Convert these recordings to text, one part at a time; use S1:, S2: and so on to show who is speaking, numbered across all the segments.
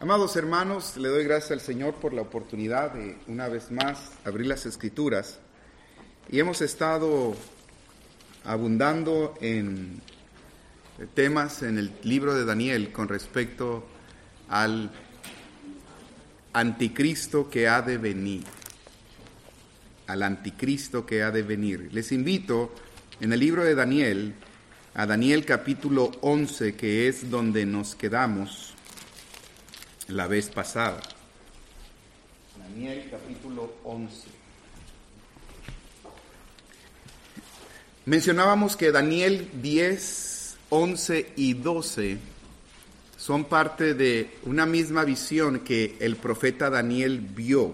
S1: Amados hermanos, le doy gracias al Señor por la oportunidad de una vez más abrir las Escrituras. Y hemos estado abundando en temas en el libro de Daniel con respecto al anticristo que ha de venir. Al anticristo que ha de venir. Les invito en el libro de Daniel, a Daniel capítulo 11, que es donde nos quedamos la vez pasada. Daniel capítulo 11. Mencionábamos que Daniel 10, 11 y 12 son parte de una misma visión que el profeta Daniel vio.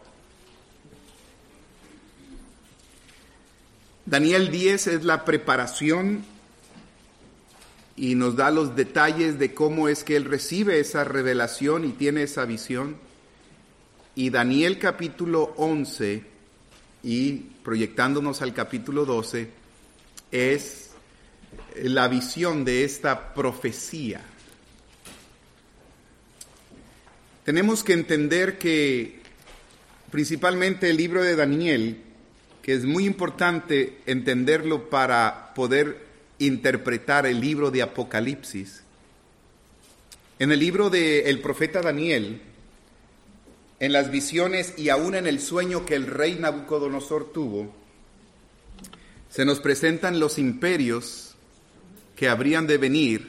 S1: Daniel 10 es la preparación y nos da los detalles de cómo es que él recibe esa revelación y tiene esa visión. Y Daniel capítulo 11 y proyectándonos al capítulo 12 es la visión de esta profecía. Tenemos que entender que principalmente el libro de Daniel, que es muy importante entenderlo para poder interpretar el libro de Apocalipsis. En el libro del profeta Daniel, en las visiones y aún en el sueño que el rey Nabucodonosor tuvo, se nos presentan los imperios que habrían de venir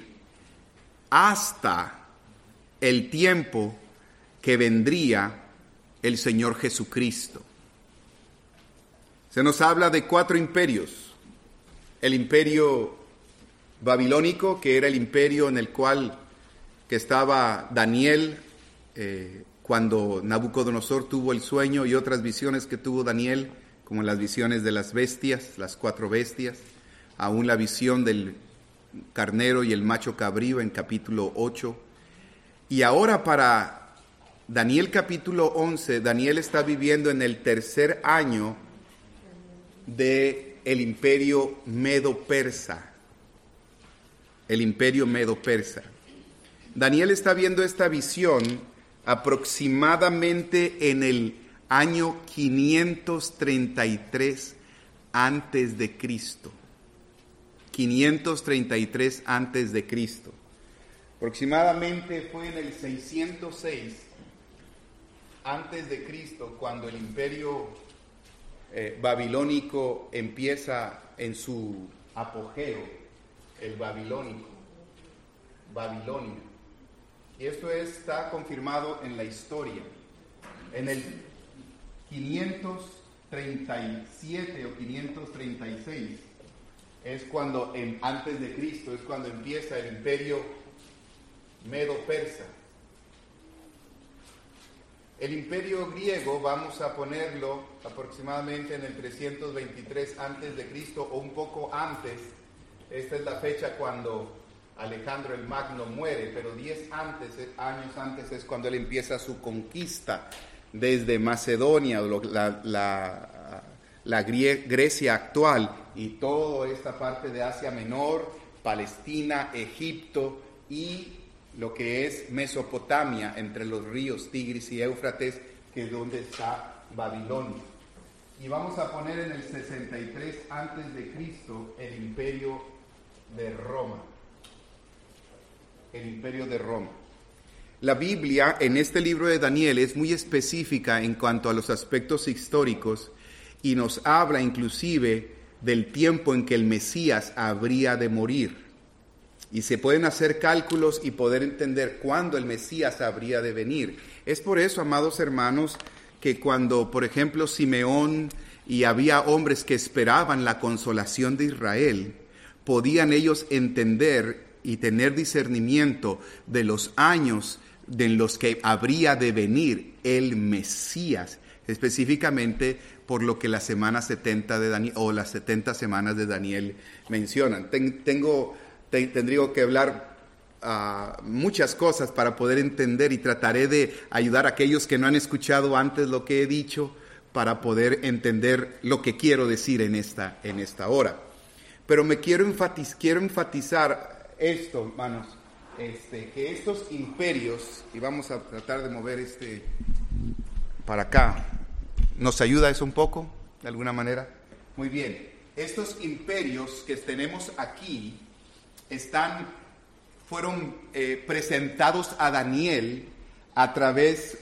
S1: hasta el tiempo que vendría el Señor Jesucristo. Se nos habla de 4 imperios. El imperio babilónico, que era el imperio en el cual que estaba Daniel cuando Nabucodonosor tuvo el sueño, y otras visiones que tuvo Daniel, como las visiones de las bestias, las 4 bestias, aún la visión del carnero y el macho cabrío en capítulo 8. Y ahora para Daniel capítulo 11, Daniel está viviendo en el 3er año de el imperio medo-persa. El imperio medo-persa. Daniel está viendo esta visión aproximadamente en el año 533 antes de Cristo. 533 antes de Cristo. Aproximadamente fue en el 606 antes de Cristo cuando el imperio babilónico empieza en su apogeo, el babilónico, Babilonia. Y esto está confirmado en la historia. En el 537 o 536 es cuando, antes de Cristo, es cuando empieza el imperio medo-persa. El imperio griego vamos a ponerlo aproximadamente en el 323 antes de Cristo o un poco antes. Esta es la fecha cuando Alejandro el Magno muere, pero 10 años antes es cuando él empieza su conquista desde Macedonia, la Grecia actual y toda esta parte de Asia Menor, Palestina, Egipto y lo que es Mesopotamia, entre los ríos Tigris y Éufrates, que es donde está Babilonia. Y vamos a poner en el 63 antes de Cristo el imperio de Roma. El imperio de Roma. La Biblia en este libro de Daniel es muy específica en cuanto a los aspectos históricos y nos habla inclusive del tiempo en que el Mesías habría de morir. Y se pueden hacer cálculos y poder entender cuándo el Mesías habría de venir. Es por eso, amados hermanos, que cuando, por ejemplo, Simeón y había hombres que esperaban la consolación de Israel, podían ellos entender y tener discernimiento de los años en los que habría de venir el Mesías, específicamente por lo que la semana 70 de Daniel o las 70 semanas de Daniel mencionan. Tendría que hablar muchas cosas para poder entender y trataré de ayudar a aquellos que no han escuchado antes lo que he dicho para poder entender lo que quiero decir en esta hora. Pero quiero enfatizar esto, hermanos, que estos imperios, y vamos a tratar de mover para acá, ¿nos ayuda eso un poco, de alguna manera? Muy bien, estos imperios que tenemos aquí fueron presentados a Daniel a través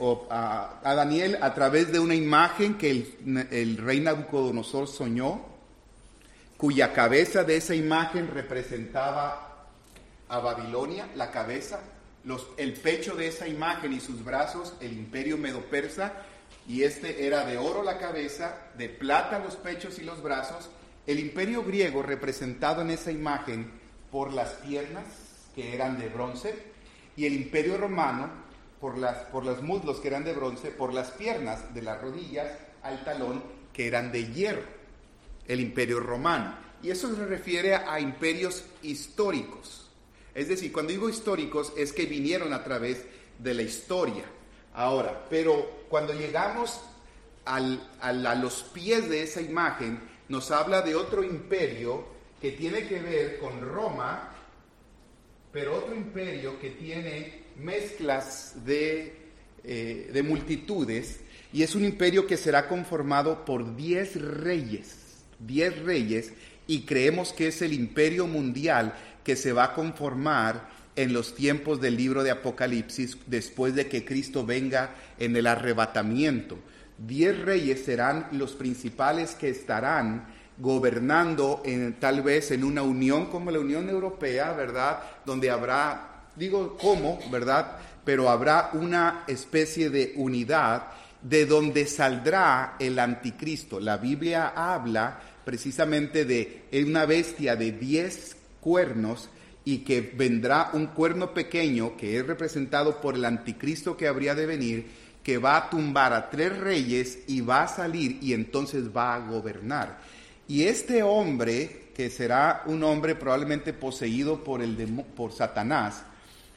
S1: de una imagen que el rey Nabucodonosor soñó, cuya cabeza de esa imagen representaba a Babilonia, la cabeza, el pecho de esa imagen y sus brazos, el imperio medo-persa, y era de oro la cabeza, de plata los pechos y los brazos, el imperio griego representado en esa imagen por las piernas, que eran de bronce, y el imperio romano por los muslos, que eran de bronce, por las piernas, de las rodillas al talón, que eran de hierro, el imperio romano. Y eso se refiere a imperios históricos. Es decir, cuando digo históricos es que vinieron a través de la historia. Ahora, pero cuando llegamos a los pies de esa imagen, nos habla de otro imperio que tiene que ver con Roma, pero otro imperio que tiene mezclas de multitudes, y es un imperio que será conformado por 10 reyes, y creemos que es el imperio mundial que se va a conformar en los tiempos del libro de Apocalipsis, después de que Cristo venga en el arrebatamiento. 10 reyes serán los principales que estarán gobernando tal vez en una unión como la Unión Europea, ¿verdad? Donde habrá, ¿verdad? Pero habrá una especie de unidad de donde saldrá el anticristo. La Biblia habla precisamente de una bestia de 10 cuernos, y que vendrá un cuerno pequeño que es representado por el anticristo que habría de venir, que va a tumbar a 3 reyes y va a salir y entonces va a gobernar. Y este hombre, que será un hombre probablemente poseído por Satanás,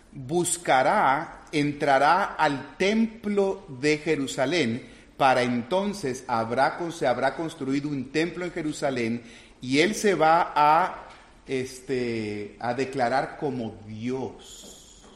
S1: entrará al templo de Jerusalén. Para entonces se habrá construido un templo en Jerusalén, y él se va a declarar como Dios.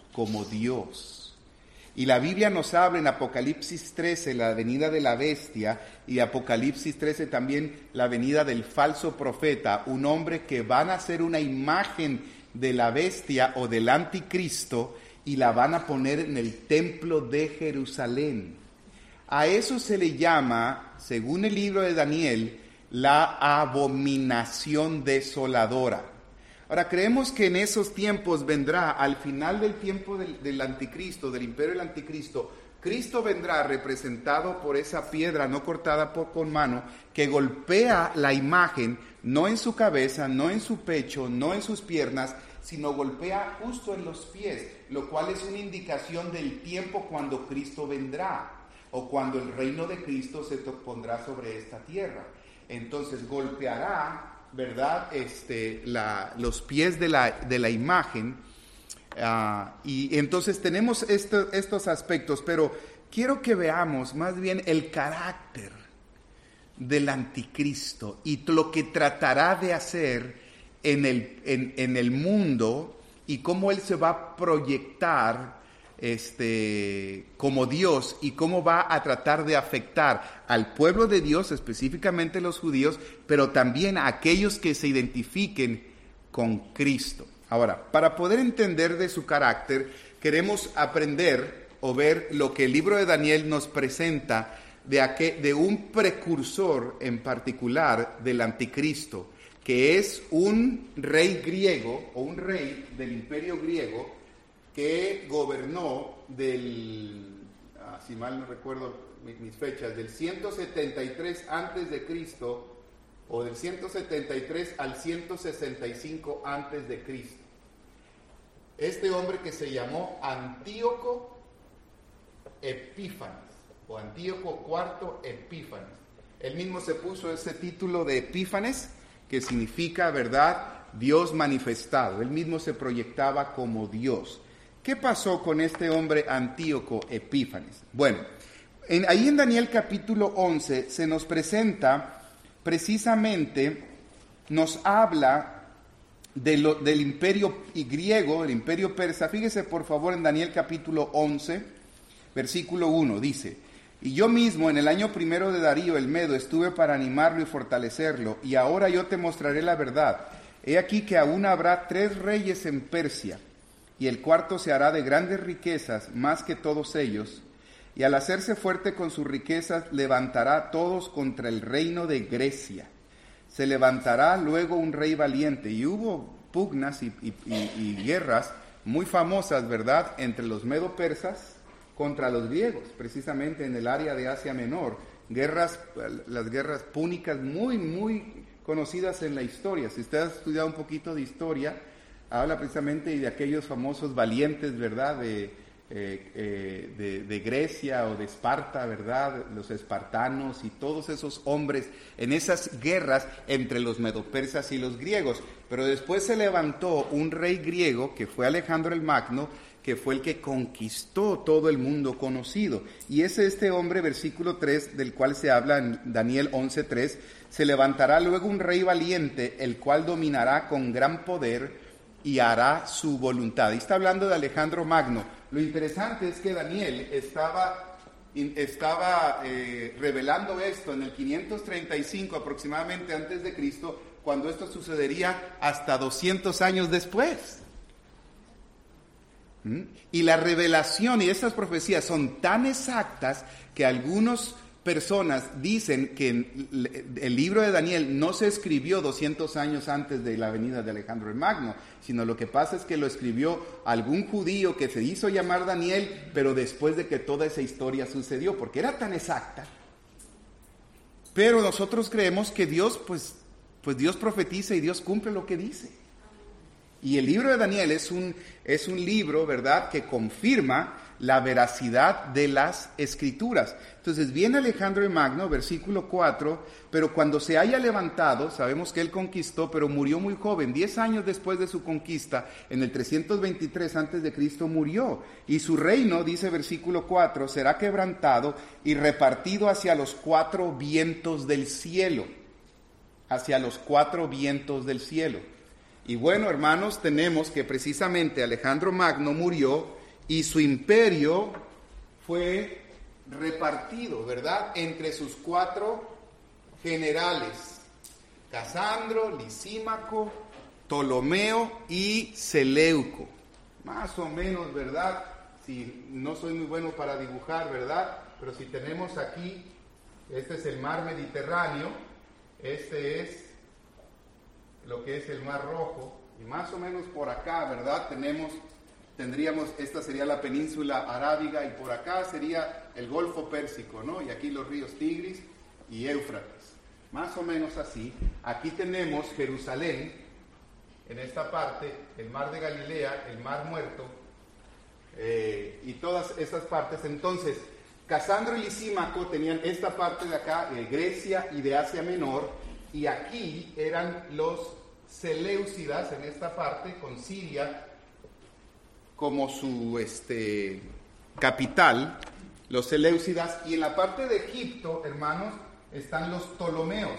S1: Y la Biblia nos habla en Apocalipsis 13 la venida de la bestia, y Apocalipsis 13 también la venida del falso profeta, un hombre que van a hacer una imagen de la bestia o del anticristo y la van a poner en el templo de Jerusalén. A eso se le llama, según el libro de Daniel, la abominación desoladora. Ahora, creemos que en esos tiempos vendrá, al final del tiempo del anticristo, del imperio del anticristo, Cristo vendrá representado por esa piedra no cortada con mano, que golpea la imagen, no en su cabeza, no en su pecho, no en sus piernas, sino golpea justo en los pies, lo cual es una indicación del tiempo cuando Cristo vendrá, o cuando el reino de Cristo se pondrá sobre esta tierra. Entonces golpeará, ¿verdad? Los pies de la imagen, y entonces tenemos estos aspectos, pero quiero que veamos más bien el carácter del anticristo y lo que tratará de hacer en el mundo, y cómo él se va a proyectar como Dios, y cómo va a tratar de afectar al pueblo de Dios, específicamente los judíos, pero también a aquellos que se identifiquen con Cristo. Ahora, para poder entender de su carácter, queremos aprender o ver lo que el libro de Daniel nos presenta de un precursor en particular del anticristo, que es un rey griego, o un rey del imperio griego, que gobernó si mal no recuerdo mis fechas, del 173 antes de Cristo, o del 173 al 165 antes de Cristo. Este hombre, que se llamó Antíoco Epífanes, o Antíoco IV Epífanes. Él mismo se puso ese título de Epífanes, que significa, ¿verdad?, Dios manifestado. Él mismo se proyectaba como Dios. ¿Qué pasó con este hombre Antíoco Epífanes? Bueno, ahí en Daniel capítulo 11 se nos presenta, precisamente nos habla del imperio griego, el imperio persa. Fíjese por favor en Daniel capítulo 11, versículo 1, dice: y yo mismo en el año primero de Darío el Medo estuve para animarlo y fortalecerlo, y ahora yo te mostraré la verdad. He aquí que aún habrá 3 reyes en Persia, y el cuarto se hará de grandes riquezas, más que todos ellos, y al hacerse fuerte con sus riquezas, levantará a todos contra el reino de Grecia. Se levantará luego un rey valiente. Y hubo pugnas y guerras muy famosas, ¿verdad?, entre los medo-persas contra los griegos, precisamente en el área de Asia Menor. Las guerras púnicas muy conocidas en la historia. Si usted ha estudiado un poquito de historia, habla precisamente de aquellos famosos valientes, ¿verdad?, de Grecia o de Esparta, ¿verdad?, los espartanos y todos esos hombres en esas guerras entre los medopersas y los griegos. Pero después se levantó un rey griego que fue Alejandro el Magno, que fue el que conquistó todo el mundo conocido. Y es este hombre, versículo 3, del cual se habla en Daniel 11:3, se levantará luego un rey valiente, el cual dominará con gran poder y hará su voluntad. Y está hablando de Alejandro Magno. Lo interesante es que Daniel estaba revelando esto en el 535 aproximadamente antes de Cristo, cuando esto sucedería hasta 200 años después. Y la revelación y estas profecías son tan exactas que algunas personas dicen que el libro de Daniel no se escribió 200 años antes de la venida de Alejandro el Magno, sino lo que pasa es que lo escribió algún judío que se hizo llamar Daniel, pero después de que toda esa historia sucedió, porque era tan exacta. Pero nosotros creemos que Dios, pues Dios profetiza y Dios cumple lo que dice. Y el libro de Daniel es un libro, ¿verdad?, que confirma la veracidad de las Escrituras. Entonces viene Alejandro el Magno, versículo 4, pero cuando se haya levantado, sabemos que él conquistó, pero murió muy joven, 10 años después de su conquista, en el 323 antes de Cristo murió, y su reino, dice versículo 4, será quebrantado y repartido hacia los 4 vientos del cielo, hacia los 4 vientos del cielo. Y bueno, hermanos, tenemos que precisamente Alejandro Magno murió y su imperio fue repartido, ¿verdad?, entre sus 4 generales: Casandro, Lisímaco, Ptolomeo y Seleuco. Más o menos, ¿verdad? Si no soy muy bueno para dibujar, ¿verdad? Pero si tenemos aquí, este es el mar Mediterráneo, este es lo que es el Mar Rojo, y más o menos por acá, ¿verdad?, tendríamos, esta sería la península arábiga, y por acá sería el Golfo Pérsico, ¿no? Y aquí los ríos Tigris y Éufrates, más o menos así. Aquí tenemos Jerusalén, en esta parte, el Mar de Galilea, el Mar Muerto, y todas estas partes. Entonces, Casandro y Lisímaco tenían esta parte de acá, Grecia y de Asia Menor, y aquí eran los Seleucidas, en esta parte, con Siria como su capital, los Seleucidas, y en la parte de Egipto, hermanos, están los Ptolomeos.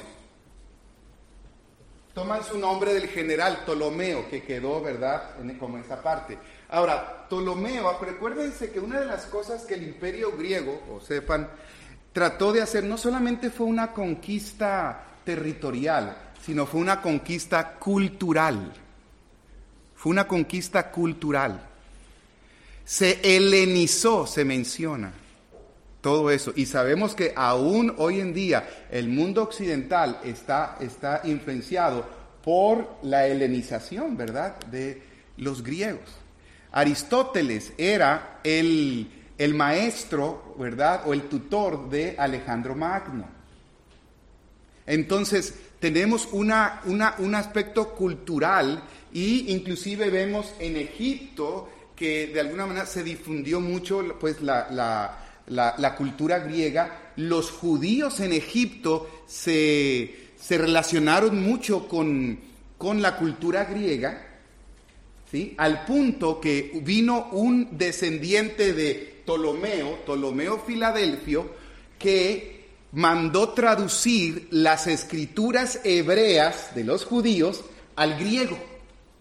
S1: Toman su nombre del general Ptolomeo, que quedó, ¿verdad?, como esa parte. Ahora, Ptolomeo, recuérdense que una de las cosas que el imperio griego, o sepan, trató de hacer, no solamente fue una conquista territorial, sino fue una conquista cultural. Fue una conquista cultural. Se helenizó, se menciona todo eso. Y sabemos que aún hoy en día el mundo occidental está influenciado por la helenización, ¿verdad?, de los griegos. Aristóteles era el maestro, ¿verdad?, o el tutor de Alejandro Magno. Entonces, tenemos un aspecto cultural, y inclusive vemos en Egipto que de alguna manera se difundió mucho pues la cultura griega. Los judíos en Egipto se relacionaron mucho con la cultura griega, ¿sí?, al punto que vino un descendiente de Ptolomeo Filadelfio, que mandó traducir las escrituras hebreas de los judíos al griego.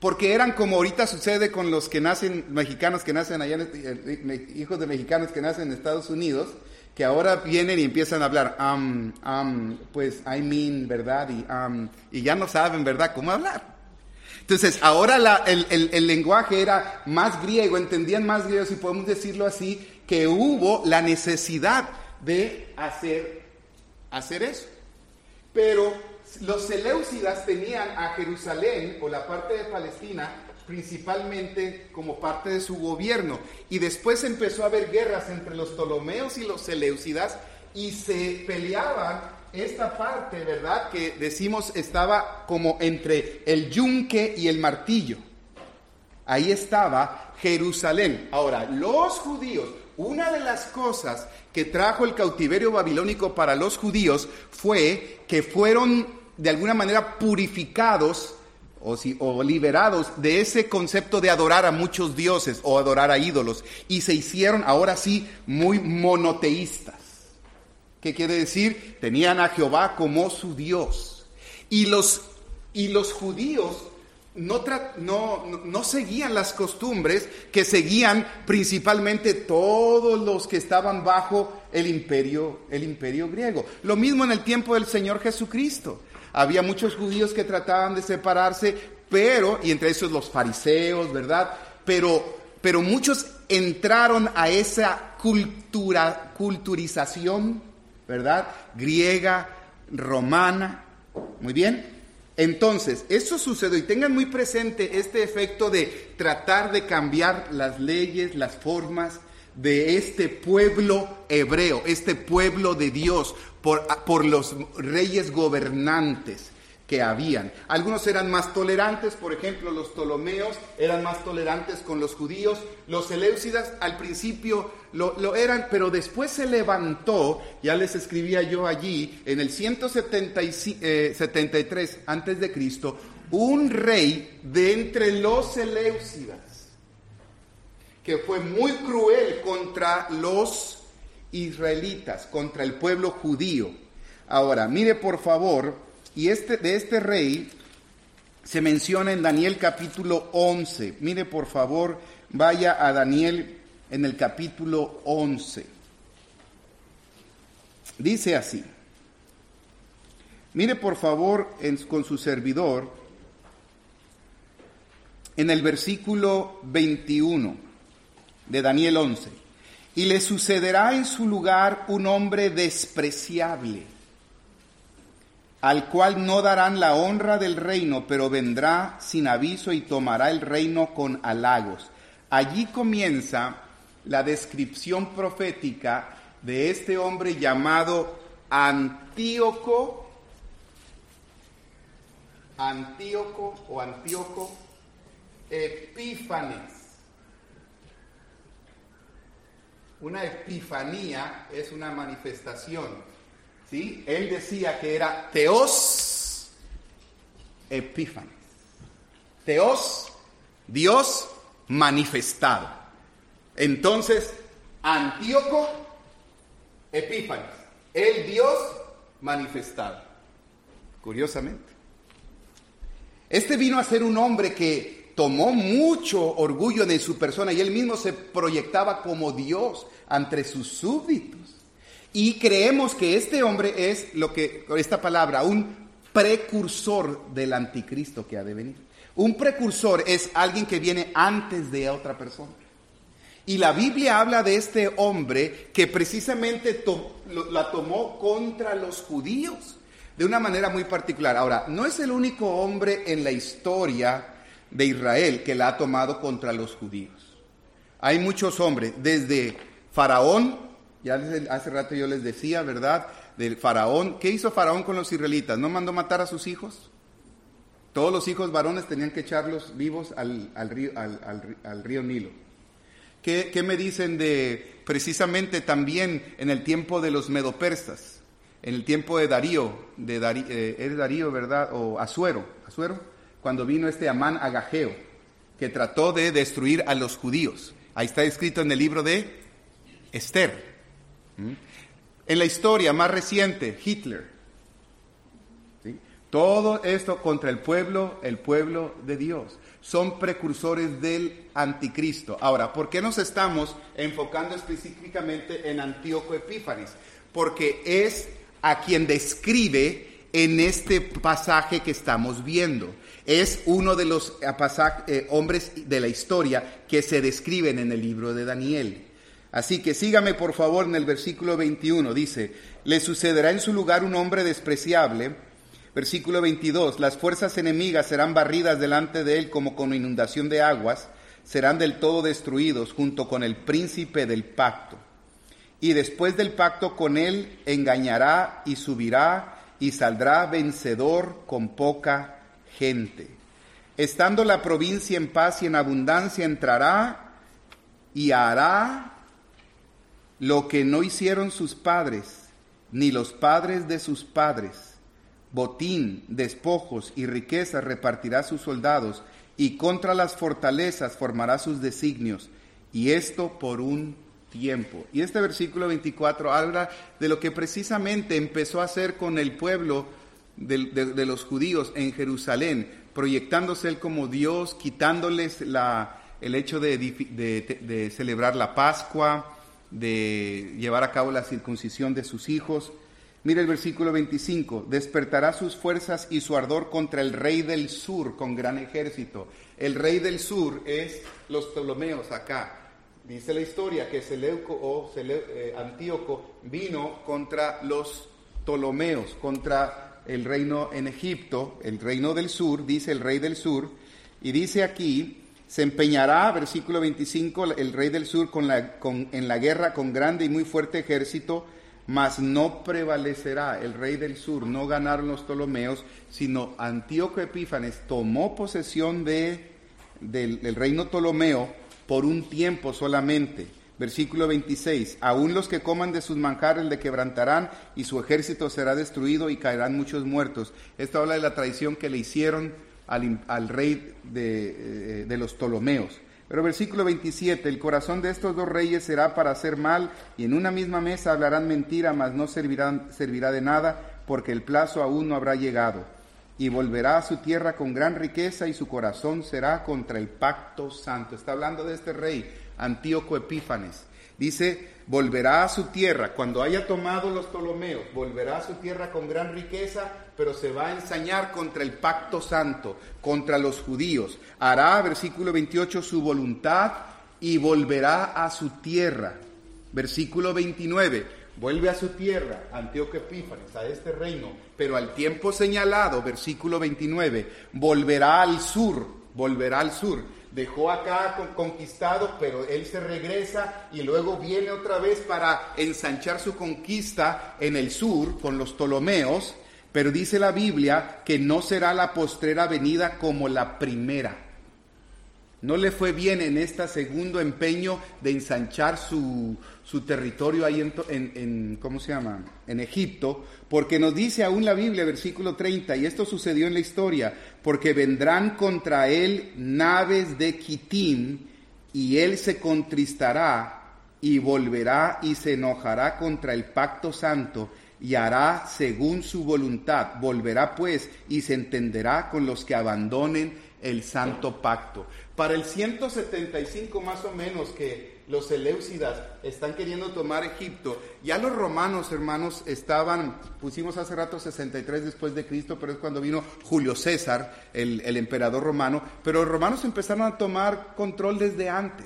S1: porque eran como ahorita sucede con los que nacen, mexicanos que nacen allá, hijos de mexicanos que nacen en Estados Unidos, que ahora vienen y empiezan a hablar, pues, I mean, ¿verdad? Y ya no saben, ¿verdad?, cómo hablar. Entonces, ahora el lenguaje era más griego, entendían más griego, si podemos decirlo así, que hubo la necesidad de hacer eso. Pero los seleucidas tenían a Jerusalén, o la parte de Palestina, principalmente como parte de su gobierno. Y después empezó a haber guerras entre los Ptolomeos y los seleucidas, y se peleaban esta parte, ¿verdad?, que decimos estaba como entre el yunque y el martillo. Ahí estaba Jerusalén. Ahora, los judíos, una de las cosas que trajo el cautiverio babilónico para los judíos fue que fueron de alguna manera purificados o liberados de ese concepto de adorar a muchos dioses o adorar a ídolos, y se hicieron ahora sí muy monoteístas. ¿Qué quiere decir? Tenían a Jehová como su Dios. Y los judíos no seguían las costumbres que seguían principalmente todos los que estaban bajo el imperio griego. Lo mismo en el tiempo del Señor Jesucristo. Había muchos judíos que trataban de separarse, y entre esos los fariseos, ¿verdad? Pero muchos entraron a esa culturización, ¿verdad?, griega, romana. Muy bien. Entonces, eso sucedió, y tengan muy presente este efecto de tratar de cambiar las leyes, las formas de este pueblo hebreo, este pueblo de Dios, por los reyes gobernantes que habían. Algunos eran más tolerantes, por ejemplo, los Ptolomeos eran más tolerantes con los judíos. Los seleucidas al principio lo eran, pero después se levantó, ya les escribía yo allí, en el 173 antes de Cristo, un rey de entre los seleucidas, que fue muy cruel contra los israelitas, contra el pueblo judío. Ahora, mire por favor, y de este rey se menciona en Daniel capítulo 11. Mire por favor, vaya a Daniel en el capítulo 11. Dice así. Mire por favor con su servidor en el versículo 21 de Daniel 11. Y le sucederá en su lugar un hombre despreciable, al cual no darán la honra del reino, pero vendrá sin aviso y tomará el reino con halagos. Allí comienza la descripción profética de este hombre llamado Antíoco Epífanes. Una epifanía es una manifestación, ¿sí? Él decía que era Theos Epífanes. Theos, Dios manifestado. Entonces, Antíoco Epífanes, el Dios manifestado. Curiosamente. Este vino a ser un hombre que tomó mucho orgullo de su persona y él mismo se proyectaba como Dios ante sus súbditos. Y creemos que este hombre es esta palabra, un precursor del anticristo que ha de venir. Un precursor es alguien que viene antes de otra persona. Y la Biblia habla de este hombre que precisamente la tomó contra los judíos de una manera muy particular. Ahora, no es el único hombre en la historia de Israel que la ha tomado contra los judíos. Hay muchos hombres, desde Faraón, ya hace rato yo les decía, ¿verdad? Del Faraón. ¿Qué hizo Faraón con los israelitas? ¿No mandó matar a sus hijos? Todos los hijos varones tenían que echarlos vivos al río Nilo. ¿Qué me dicen de precisamente también en el tiempo de los medopersas? En el tiempo de Darío, es Darío, ¿verdad? O Asuero, cuando vino Amán Agageo, que trató de destruir a los judíos. Ahí está escrito en el libro de Esther. En la historia más reciente, Hitler. ¿Sí? Todo esto contra el pueblo de Dios. Son precursores del anticristo. Ahora, ¿por qué nos estamos enfocando específicamente en Antíoco Epífanes? Porque es a quien describe en este pasaje que estamos viendo. Es uno de los hombres de la historia que se describen en el libro de Daniel. Así que sígame por favor en el versículo 21. Dice, le sucederá en su lugar un hombre despreciable. Versículo 22, las fuerzas enemigas serán barridas delante de él como con inundación de aguas, serán del todo destruidos junto con el príncipe del pacto. Y después del pacto con él engañará y subirá y saldrá vencedor con poca gente. Estando la provincia en paz y en abundancia, entrará y hará lo que no hicieron sus padres, ni los padres de sus padres. Botín, despojos y riquezas repartirá sus soldados, y contra las fortalezas formará sus designios, y esto por un tiempo. Y este versículo 24 habla de lo que precisamente empezó a hacer con el pueblo de los judíos en Jerusalén, proyectándose él como Dios, quitándoles el hecho de celebrar la Pascua, de llevar a cabo la circuncisión de sus hijos. Mira el versículo 25, despertará sus fuerzas y su ardor contra el rey del sur con gran ejército. El rey del sur es los Ptolomeos acá. Dice la historia que Antíoco vino contra los Ptolomeos, contra el reino en Egipto, el reino del sur, dice el rey del sur, y dice aquí, se empeñará, versículo 25, el rey del sur en la guerra con grande y muy fuerte ejército, mas no prevalecerá. El rey del sur, no ganaron los Ptolomeos, sino Antíoco Epífanes tomó posesión del reino Ptolomeo por un tiempo solamente. Versículo 26, aún los que coman de sus manjares le quebrantarán y su ejército será destruido y caerán muchos muertos. Esto habla de la traición que le hicieron al rey de los Ptolomeos. Pero versículo 27, el corazón de estos dos reyes será para hacer mal, y en una misma mesa hablarán mentira, mas no servirá de nada, porque el plazo aún no habrá llegado. Y volverá a su tierra con gran riqueza, y su corazón será contra el pacto santo. Está hablando de este rey, Antíoco Epífanes. Dice, volverá a su tierra, cuando haya tomado los Ptolomeos, volverá a su tierra con gran riqueza, pero se va a ensañar contra el pacto santo, contra los judíos. Hará, versículo 28, su voluntad y volverá a su tierra. Versículo 29, vuelve a su tierra, Antíoco Epífanes, a este reino, pero al tiempo señalado, versículo 29, volverá al sur. Dejó acá conquistado, pero él se regresa y luego viene otra vez para ensanchar su conquista en el sur con los Ptolomeos, pero dice la Biblia que no será la postrera venida como la primera. No le fue bien en este segundo empeño de ensanchar su territorio ahí en Egipto, porque nos dice aún la Biblia, versículo 30, y esto sucedió en la historia, porque vendrán contra él naves de Quitim, y él se contristará, y volverá y se enojará contra el pacto santo, y hará según su voluntad. Volverá pues y se entenderá con los que abandonen el santo pacto. Para el 175 más o menos que los seleucidas están queriendo tomar Egipto, ya los romanos, hermanos, pusimos hace rato 63 después de Cristo, pero es cuando vino Julio César, el emperador romano, pero los romanos empezaron a tomar control desde antes.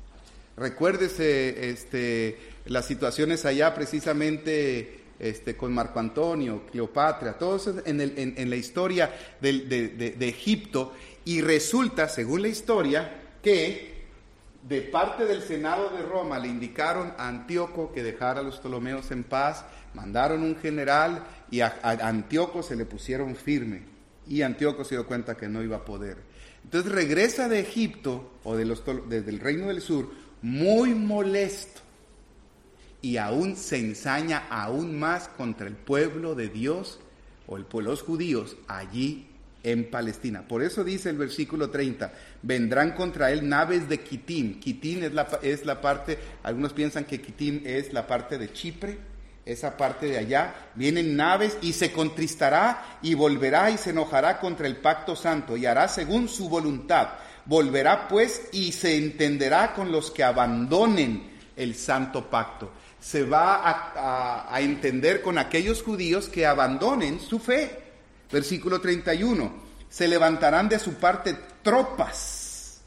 S1: Recuérdese las situaciones allá precisamente con Marco Antonio, Cleopatra, todo eso en la historia de Egipto. Y resulta, según la historia, que de parte del Senado de Roma le indicaron a Antíoco que dejara a los Ptolomeos en paz, mandaron un general y a Antíoco se le pusieron firme. Y Antíoco se dio cuenta que no iba a poder. Entonces regresa de Egipto, o desde el reino del sur, muy molesto. Y aún se ensaña aún más contra el pueblo de Dios, o los judíos, allí en Palestina. Por eso dice el versículo 30, vendrán contra él naves de Quitim. Quitim es la parte, algunos piensan que Quitim es la parte de Chipre, esa parte de allá, vienen naves y se contristará y volverá y se enojará contra el pacto santo y hará según su voluntad. Volverá pues y se entenderá con los que abandonen el santo pacto. Se va a entender con aquellos judíos que abandonen su fe. Versículo 31. Se levantarán de su parte tropas.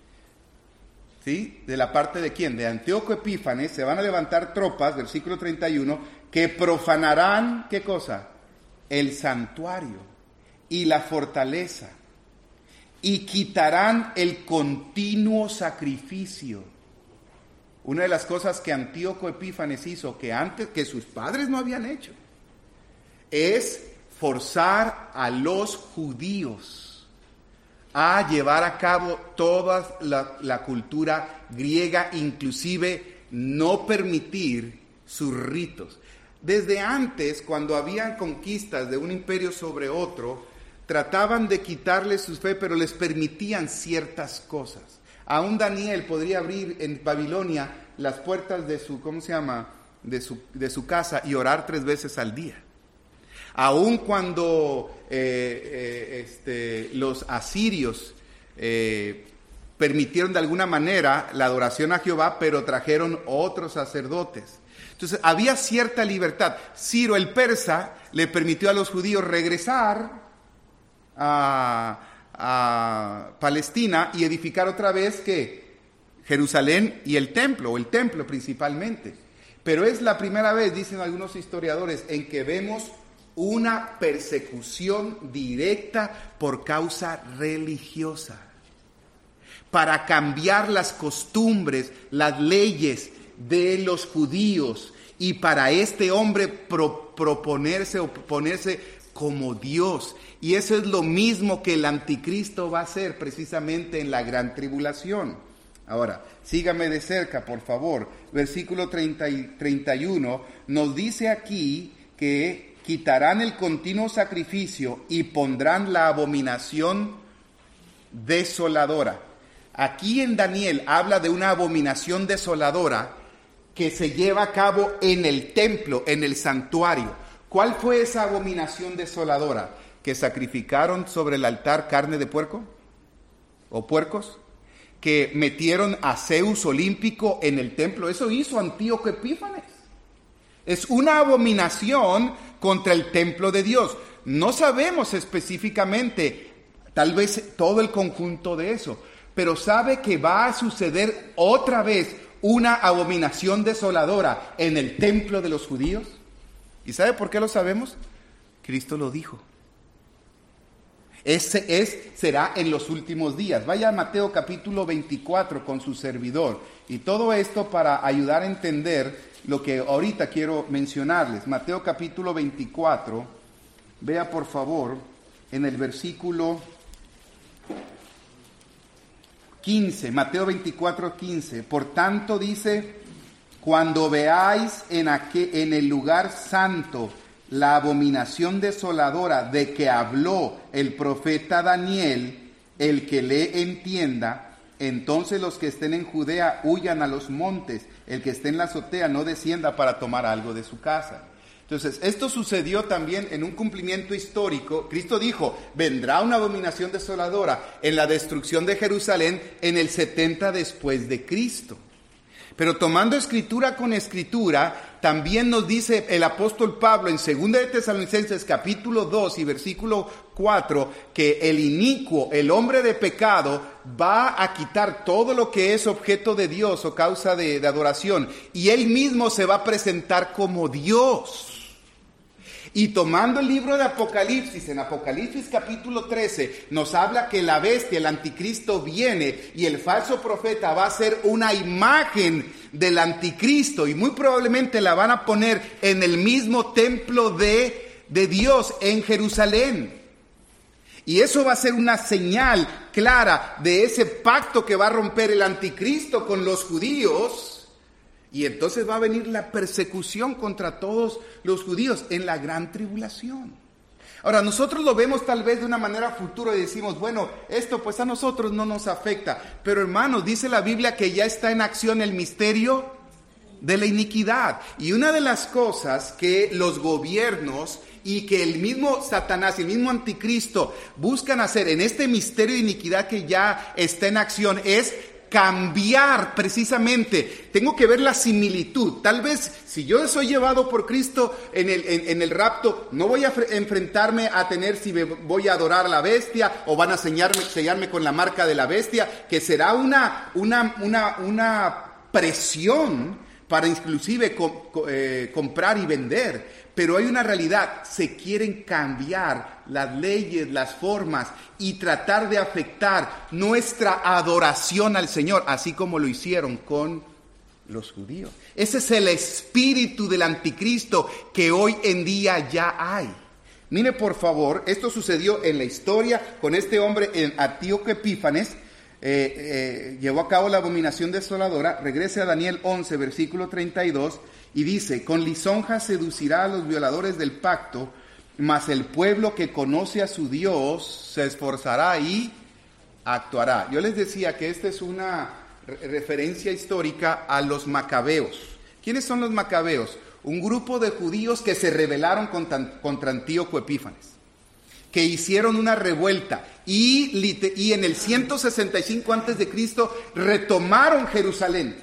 S1: ¿Sí? ¿De la parte de quién? De Antíoco Epífanes. Se van a levantar tropas, versículo 31, que profanarán, ¿qué cosa? El santuario y la fortaleza. Y quitarán el continuo sacrificio. Una de las cosas que Antíoco Epífanes hizo que sus padres no habían hecho, es forzar a los judíos a llevar a cabo toda la cultura griega, inclusive no permitir sus ritos. Desde antes, cuando habían conquistas de un imperio sobre otro, trataban de quitarles su fe, pero les permitían ciertas cosas. Aún Daniel podría abrir en Babilonia las puertas de su, de su casa y orar 3 veces al día. Aún cuando los asirios permitieron de alguna manera la adoración a Jehová, pero trajeron otros sacerdotes. Entonces había cierta libertad. Ciro el persa le permitió a los judíos regresar a Palestina y edificar otra vez Jerusalén y el templo principalmente. Pero es la primera vez, dicen algunos historiadores, en que vemos una persecución directa por causa religiosa, para cambiar las costumbres, las leyes de los judíos, y para este hombre proponerse o ponerse como Dios. Y eso es lo mismo que el anticristo va a hacer precisamente en la gran tribulación. Ahora, sígame de cerca, por favor. Versículo 30 y 31 nos dice aquí que quitarán el continuo sacrificio y pondrán la abominación desoladora. Aquí en Daniel habla de una abominación desoladora que se lleva a cabo en el templo, en el santuario. ¿Cuál fue esa abominación desoladora? ¿Que sacrificaron sobre el altar carne de puerco o puercos? ¿Que metieron a Zeus olímpico en el templo? Eso hizo Antíoco Epífanes. Es una abominación contra el templo de Dios. No sabemos específicamente, tal vez todo el conjunto de eso, pero sabe que va a suceder otra vez una abominación desoladora en el templo de los judíos. ¿Y sabe por qué lo sabemos? Cristo lo dijo. Será en los últimos días. Vaya a Mateo capítulo 24 con su servidor. Y todo esto para ayudar a entender lo que ahorita quiero mencionarles. Mateo capítulo 24, vea por favor en el versículo 15. Mateo 24, 15. Por tanto dice, cuando veáis en el lugar santo la abominación desoladora de que habló el profeta Daniel, el que le entienda, entonces los que estén en Judea huyan a los montes, el que esté en la azotea no descienda para tomar algo de su casa. Entonces, esto sucedió también en un cumplimiento histórico. Cristo dijo, vendrá una abominación desoladora en la destrucción de Jerusalén en el 70 después de Cristo. Pero tomando escritura con escritura, también nos dice el apóstol Pablo en 2 de Tesalonicenses capítulo 2 y versículo 4, que el inicuo, el hombre de pecado, va a quitar todo lo que es objeto de Dios o causa de adoración, y él mismo se va a presentar como Dios. Y tomando el libro de Apocalipsis, en Apocalipsis capítulo 13, nos habla que la bestia, el anticristo, viene y el falso profeta va a ser una imagen del anticristo y muy probablemente la van a poner en el mismo templo de Dios en Jerusalén. Y eso va a ser una señal clara de ese pacto que va a romper el anticristo con los judíos. Y entonces va a venir la persecución contra todos los judíos en la gran tribulación. Ahora, nosotros lo vemos tal vez de una manera futura y decimos, bueno, esto pues a nosotros no nos afecta. Pero hermanos, dice la Biblia que ya está en acción el misterio de la iniquidad. Y una de las cosas que los gobiernos y que el mismo Satanás y el mismo anticristo buscan hacer en este misterio de iniquidad que ya está en acción es cambiar precisamente. Tengo que ver la similitud. Tal vez si yo soy llevado por Cristo en el rapto, no voy a enfrentarme a tener si me voy a adorar a la bestia o van a sellarme con la marca de la bestia, que será una presión para inclusive comprar y vender. Pero hay una realidad, se quieren cambiar las leyes, las formas y tratar de afectar nuestra adoración al Señor, así como lo hicieron con los judíos. Ese es el espíritu del anticristo que hoy en día ya hay. Mire por favor, esto sucedió en la historia con este hombre, en Antíoco Epífanes, llevó a cabo la abominación desoladora. Regrese a Daniel 11, versículo 32, y dice: con lisonjas seducirá a los violadores del pacto, mas el pueblo que conoce a su Dios se esforzará y actuará. Yo les decía que esta es una referencia histórica a los macabeos. ¿Quiénes son los macabeos? Un grupo de judíos que se rebelaron contra Antíoco Epífanes, que hicieron una revuelta y en el 165 a.C. retomaron Jerusalén.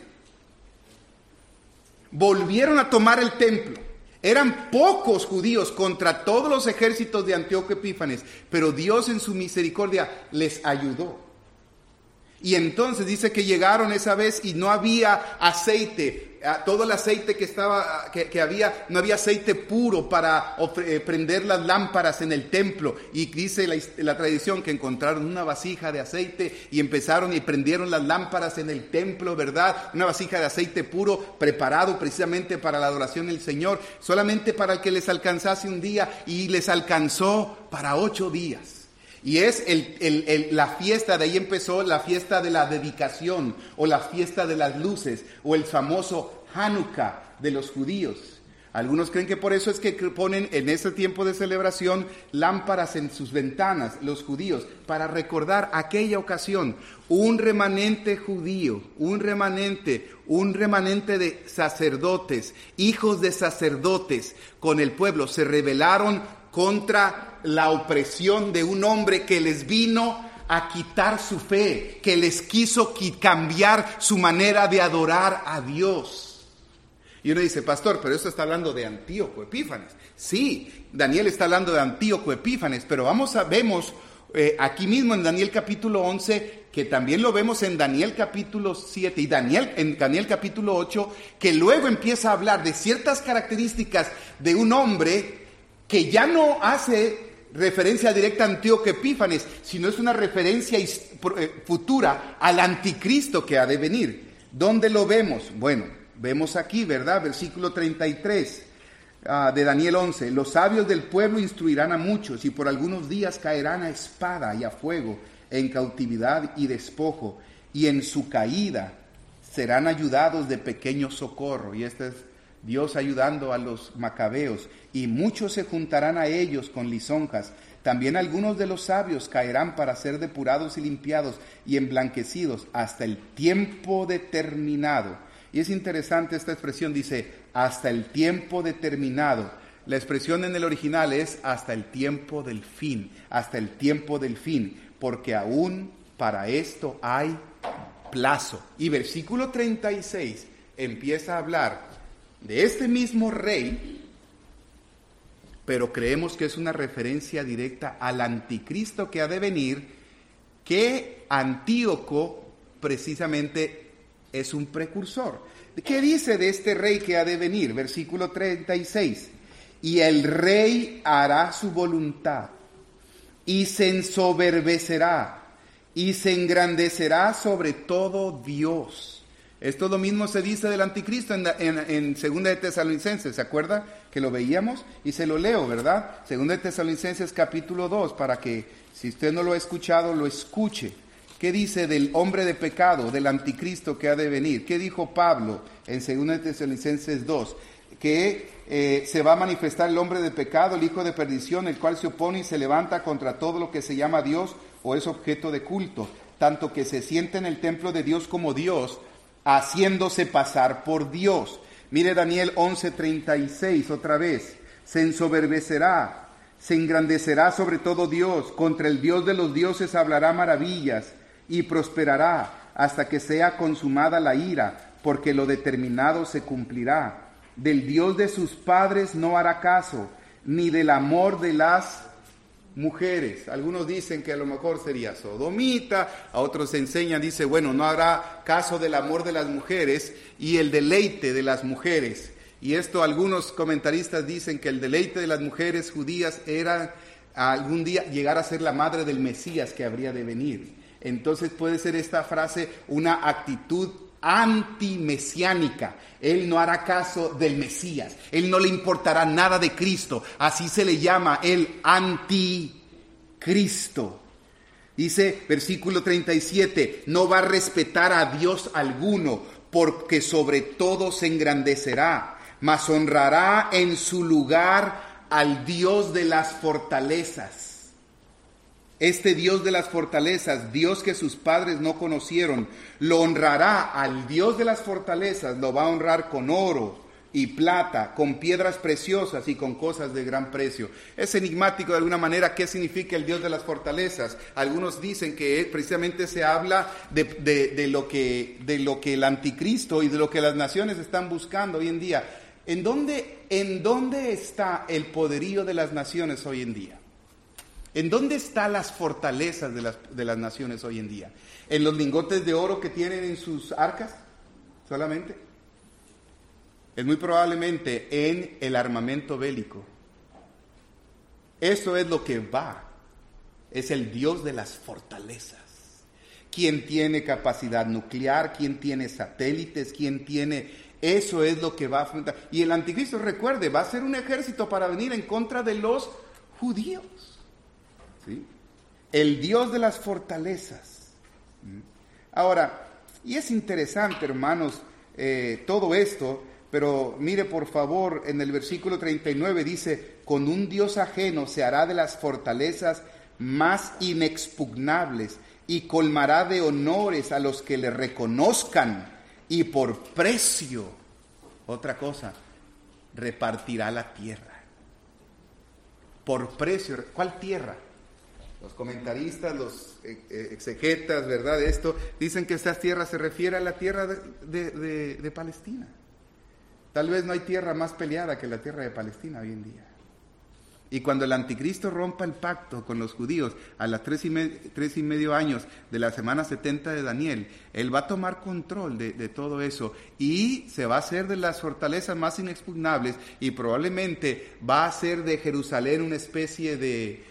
S1: Volvieron a tomar el templo. Eran pocos judíos contra todos los ejércitos de Antíoco Epífanes, pero Dios en su misericordia les ayudó. Y entonces dice que llegaron esa vez y no había aceite. Todo el aceite que había, no había aceite puro para prender las lámparas en el templo. Y dice la tradición que encontraron una vasija de aceite y empezaron y prendieron las lámparas en el templo, ¿verdad? Una vasija de aceite puro preparado precisamente para la adoración del Señor, solamente para que les alcanzase un día, y les alcanzó para 8 días. Y es la fiesta, de ahí empezó la fiesta de la dedicación, o la fiesta de las luces, o el famoso Hanukkah de los judíos. Algunos creen que por eso es que ponen en ese tiempo de celebración lámparas en sus ventanas, los judíos, para recordar aquella ocasión. Un remanente judío, un remanente de sacerdotes, hijos de sacerdotes con el pueblo, se rebelaron contra la opresión de un hombre que les vino a quitar su fe, que les quiso cambiar su manera de adorar a Dios. Y uno dice: pastor, pero esto está hablando de Antíoco Epífanes. Sí, Daniel está hablando de Antíoco Epífanes, pero vemos aquí mismo en Daniel capítulo 11, que también lo vemos en Daniel capítulo 7 y en Daniel capítulo 8, que luego empieza a hablar de ciertas características de un hombre que ya no hace referencia directa a Antíoco Epífanes, sino es una referencia futura al anticristo que ha de venir. ¿Dónde lo vemos? Bueno, vemos aquí, ¿verdad? Versículo 33 de Daniel 11. Los sabios del pueblo instruirán a muchos, y por algunos días caerán a espada y a fuego, en cautividad y despojo, y en su caída serán ayudados de pequeño socorro. Y este es Dios ayudando a los macabeos. Y muchos se juntarán a ellos con lisonjas. También algunos de los sabios caerán para ser depurados y limpiados y emblanquecidos hasta el tiempo determinado. Y es interesante esta expresión, dice, hasta el tiempo determinado. La expresión en el original es hasta el tiempo del fin, hasta el tiempo del fin, porque aún para esto hay plazo. Y versículo 36 empieza a hablar de este mismo rey, pero creemos que es una referencia directa al anticristo que ha de venir, que Antíoco precisamente es un precursor. ¿Qué dice de este rey que ha de venir? Versículo 36. Y el rey hará su voluntad, y se ensoberbecerá, y se engrandecerá sobre todo Dios. Esto lo mismo se dice del anticristo en Segunda de Tesalonicenses, ¿se acuerda? Que lo veíamos y se lo leo, ¿verdad? Segunda de Tesalonicenses capítulo 2, para que si usted no lo ha escuchado, lo escuche. ¿Qué dice del hombre de pecado, del anticristo que ha de venir? ¿Qué dijo Pablo en Segunda de Tesalonicenses 2? Que se va a manifestar el hombre de pecado, el hijo de perdición, el cual se opone y se levanta contra todo lo que se llama Dios o es objeto de culto, tanto que se siente en el templo de Dios como Dios, haciéndose pasar por Dios. Mire Daniel 11:36 otra vez. Se ensoberbecerá, se engrandecerá sobre todo Dios, contra el Dios de los dioses hablará maravillas y prosperará hasta que sea consumada la ira, porque lo determinado se cumplirá. Del Dios de sus padres no hará caso, ni del amor de las mujeres. Algunos dicen que a lo mejor sería sodomita, a otros enseñan, dice, bueno, no hará caso del amor de las mujeres y el deleite de las mujeres. Y esto algunos comentaristas dicen que el deleite de las mujeres judías era algún día llegar a ser la madre del Mesías que habría de venir. Entonces puede ser esta frase una actitud antimesiánica. Él no hará caso del Mesías, él no le importará nada de Cristo, así se le llama el anticristo. Dice versículo 37, no va a respetar a Dios alguno, porque sobre todo se engrandecerá, mas honrará en su lugar al Dios de las fortalezas. Este Dios de las fortalezas, Dios que sus padres no conocieron, lo honrará al Dios de las fortalezas, lo va a honrar con oro y plata, con piedras preciosas y con cosas de gran precio. Es enigmático de alguna manera qué significa el Dios de las fortalezas. Algunos dicen que precisamente se habla de lo que el anticristo y de lo que las naciones están buscando hoy en día. ¿En dónde está el poderío de las naciones hoy en día? ¿En dónde están las fortalezas de las naciones hoy en día? ¿En los lingotes de oro que tienen en sus arcas solamente? Es muy probablemente en el armamento bélico. Eso es lo que va. Es el Dios de las fortalezas. ¿Quién tiene capacidad nuclear? ¿Quién tiene satélites? ¿Quién tiene...? Eso es lo que va a afrontar. Y el anticristo, recuerde, va a ser un ejército para venir en contra de los judíos. ¿Sí? El Dios de las fortalezas. Ahora, y es interesante, hermanos, todo esto, pero mire por favor, en el versículo 39 dice, con un Dios ajeno se hará de las fortalezas más inexpugnables y colmará de honores a los que le reconozcan y por precio, otra cosa, repartirá la tierra. Por precio, ¿cuál tierra? Los comentaristas, los exegetas, ¿verdad? De esto, dicen que estas tierras se refiere a la tierra de Palestina. Tal vez no hay tierra más peleada que la tierra de Palestina hoy en día. Y cuando el anticristo rompa el pacto con los judíos a las 3.5 años de la semana 70 de Daniel, él va a tomar control de todo eso y se va a hacer de las fortalezas más inexpugnables y probablemente va a hacer de Jerusalén una especie de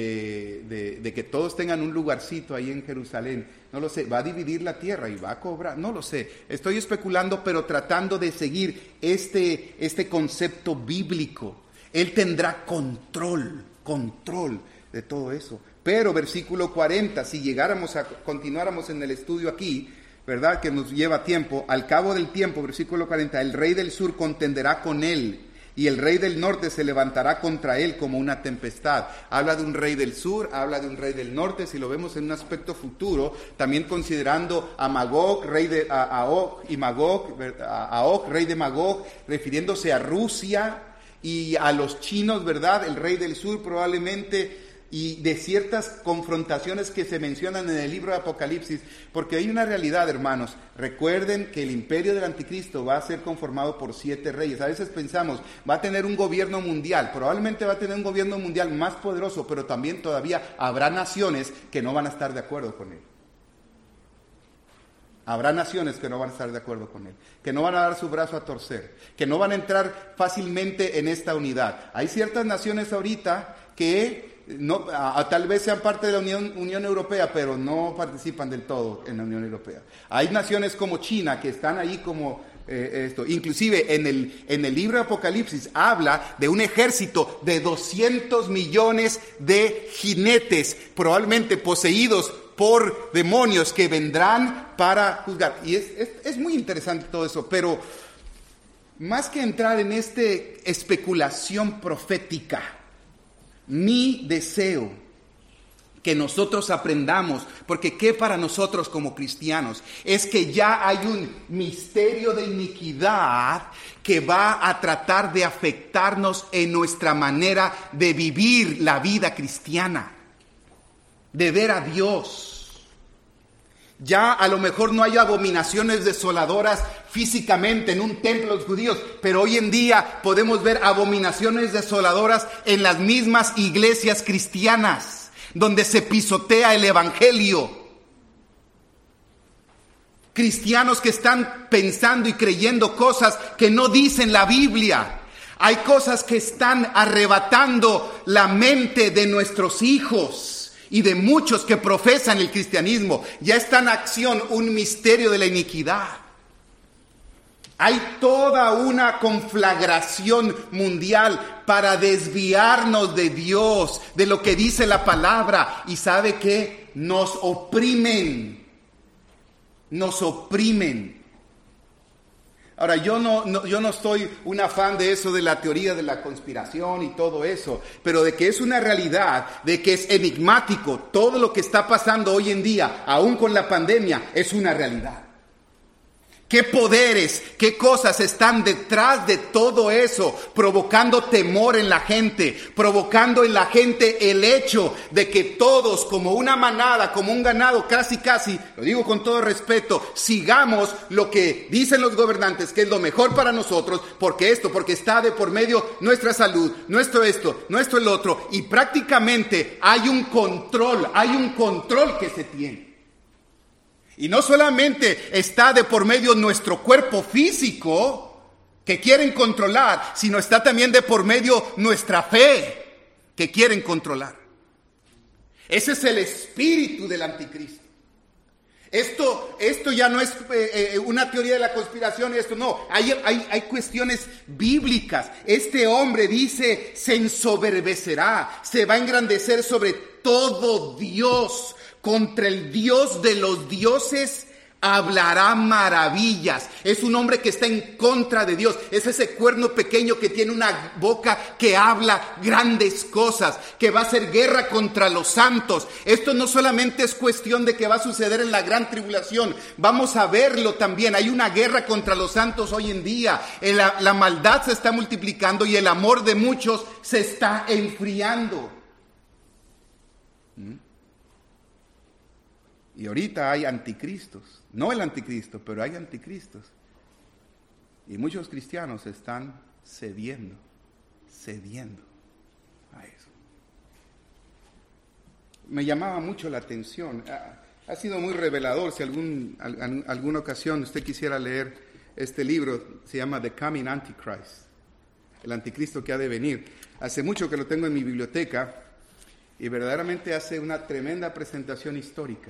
S1: que todos tengan un lugarcito ahí en Jerusalén. No lo sé, va a dividir la tierra y va a cobrar, no lo sé, estoy especulando, pero tratando de seguir este concepto bíblico. Él tendrá control de todo eso. Pero versículo 40, si continuáramos en el estudio aquí, ¿verdad? Que nos lleva tiempo, al cabo del tiempo, versículo 40, el rey del sur contenderá con él, y el rey del norte se levantará contra él como una tempestad. Habla de un rey del sur, habla de un rey del norte, si lo vemos en un aspecto futuro, también considerando a Magog, a Og, rey de Magog, refiriéndose a Rusia y a los chinos, ¿verdad? El rey del sur probablemente, y de ciertas confrontaciones que se mencionan en el libro de Apocalipsis, porque hay una realidad, hermanos. Recuerden que el imperio del anticristo va a ser conformado por 7 reyes. A veces pensamos, va a tener un gobierno mundial, probablemente va a tener un gobierno mundial más poderoso, pero también todavía habrá naciones que no van a estar de acuerdo con él. Habrá naciones que no van a estar de acuerdo con él, que no van a dar su brazo a torcer, que no van a entrar fácilmente en esta unidad. Hay ciertas naciones ahorita que tal vez sean parte de la Unión Europea, pero no participan del todo en la Unión Europea. Hay naciones como China que están ahí como esto. Inclusive en el libro de Apocalipsis habla de un ejército de 200 millones de jinetes, probablemente poseídos por demonios que vendrán para juzgar. Y es muy interesante todo eso, pero más que entrar en esta especulación profética, mi deseo, que nosotros aprendamos, porque ¿qué para nosotros como cristianos? Es que ya hay un misterio de iniquidad que va a tratar de afectarnos en nuestra manera de vivir la vida cristiana, de ver a Dios. Ya a lo mejor no hay abominaciones desoladoras físicamente en un templo de los judíos, pero hoy en día podemos ver abominaciones desoladoras en las mismas iglesias cristianas, donde se pisotea el evangelio. Cristianos que están pensando y creyendo cosas que no dicen la Biblia. Hay cosas que están arrebatando la mente de nuestros hijos y de muchos que profesan el cristianismo. Ya está en acción un misterio de la iniquidad. Hay toda una conflagración mundial para desviarnos de Dios, de lo que dice la palabra. ¿Y sabe qué? Nos oprimen. Nos oprimen. Ahora, yo no soy un afán de eso, de la teoría de la conspiración y todo eso, pero de que es una realidad, de que es enigmático, todo lo que está pasando hoy en día, aún con la pandemia, es una realidad. ¿Qué poderes, qué cosas están detrás de todo eso, provocando temor en la gente, provocando en la gente el hecho de que todos, como una manada, como un ganado, casi, lo digo con todo respeto, sigamos lo que dicen los gobernantes, que es lo mejor para nosotros, porque está de por medio nuestra salud, nuestro el otro, y prácticamente hay un control que se tiene. Y no solamente está de por medio nuestro cuerpo físico que quieren controlar, sino está también de por medio nuestra fe que quieren controlar. Ese es el espíritu del anticristo. Esto ya no es una teoría de la conspiración, hay cuestiones bíblicas. Este hombre dice, se ensoberbecerá, se va a engrandecer sobre todo Dios. Contra el Dios de los dioses hablará maravillas. Es un hombre que está en contra de Dios. Es ese cuerno pequeño que tiene una boca que habla grandes cosas, que va a hacer guerra contra los santos. Esto no solamente es cuestión de que va a suceder en la gran tribulación. Vamos a verlo también. Hay una guerra contra los santos hoy en día. La maldad se está multiplicando y el amor de muchos se está enfriando. Y ahorita hay anticristos, no el anticristo, pero hay anticristos. Y muchos cristianos están cediendo a eso. Me llamaba mucho la atención, ha sido muy revelador. Si alguna ocasión usted quisiera leer este libro, se llama The Coming Antichrist, el anticristo que ha de venir. Hace mucho que lo tengo en mi biblioteca y verdaderamente hace una tremenda presentación histórica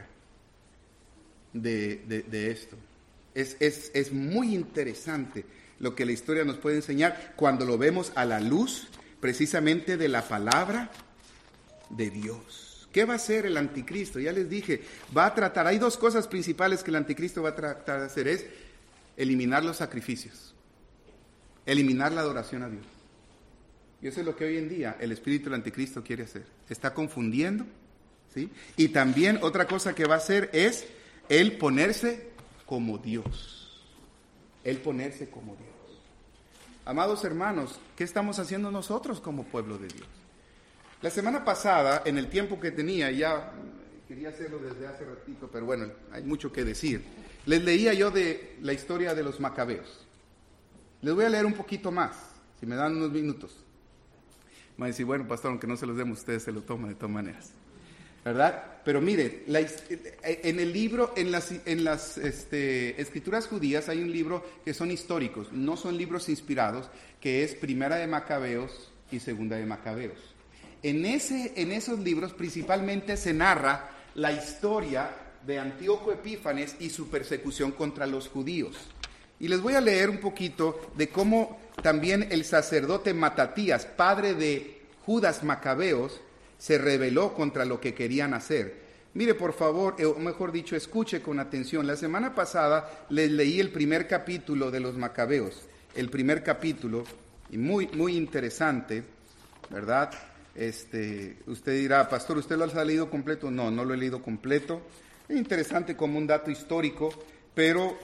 S1: de esto. Es muy interesante lo que la historia nos puede enseñar cuando lo vemos a la luz precisamente de la palabra de Dios. ¿Qué va a hacer el anticristo? Ya les dije, hay dos cosas principales que el anticristo va a tratar de hacer: es eliminar los sacrificios, eliminar la adoración a Dios. Y eso es lo que hoy en día el espíritu del anticristo quiere hacer. Está confundiendo, ¿sí? Y también otra cosa que va a hacer es el ponerse como Dios. El ponerse como Dios. Amados hermanos, ¿qué estamos haciendo nosotros como pueblo de Dios? La semana pasada, en el tiempo que tenía, ya quería hacerlo desde hace ratito, pero bueno, hay mucho que decir. Les leía yo de la historia de los macabeos. Les voy a leer un poquito más, si me dan unos minutos. Me van a decir, bueno, pastor, aunque no se los demos, ustedes se lo toman de todas maneras, ¿verdad? Pero mire, en el libro, en las escrituras judías hay un libro que son históricos, no son libros inspirados, que es Primera de Macabeos y Segunda de Macabeos. En esos libros principalmente se narra la historia de Antíoco Epífanes y su persecución contra los judíos. Y les voy a leer un poquito de cómo también el sacerdote Matatías, padre de Judas Macabeos, se rebeló contra lo que querían hacer. Mire, por favor, o mejor dicho, escuche con atención. La semana pasada les leí el primer capítulo de los Macabeos. El primer capítulo, y muy, muy interesante, ¿verdad? Usted dirá, pastor, ¿usted lo ha leído completo? No, no lo he leído completo. Es interesante como un dato histórico, pero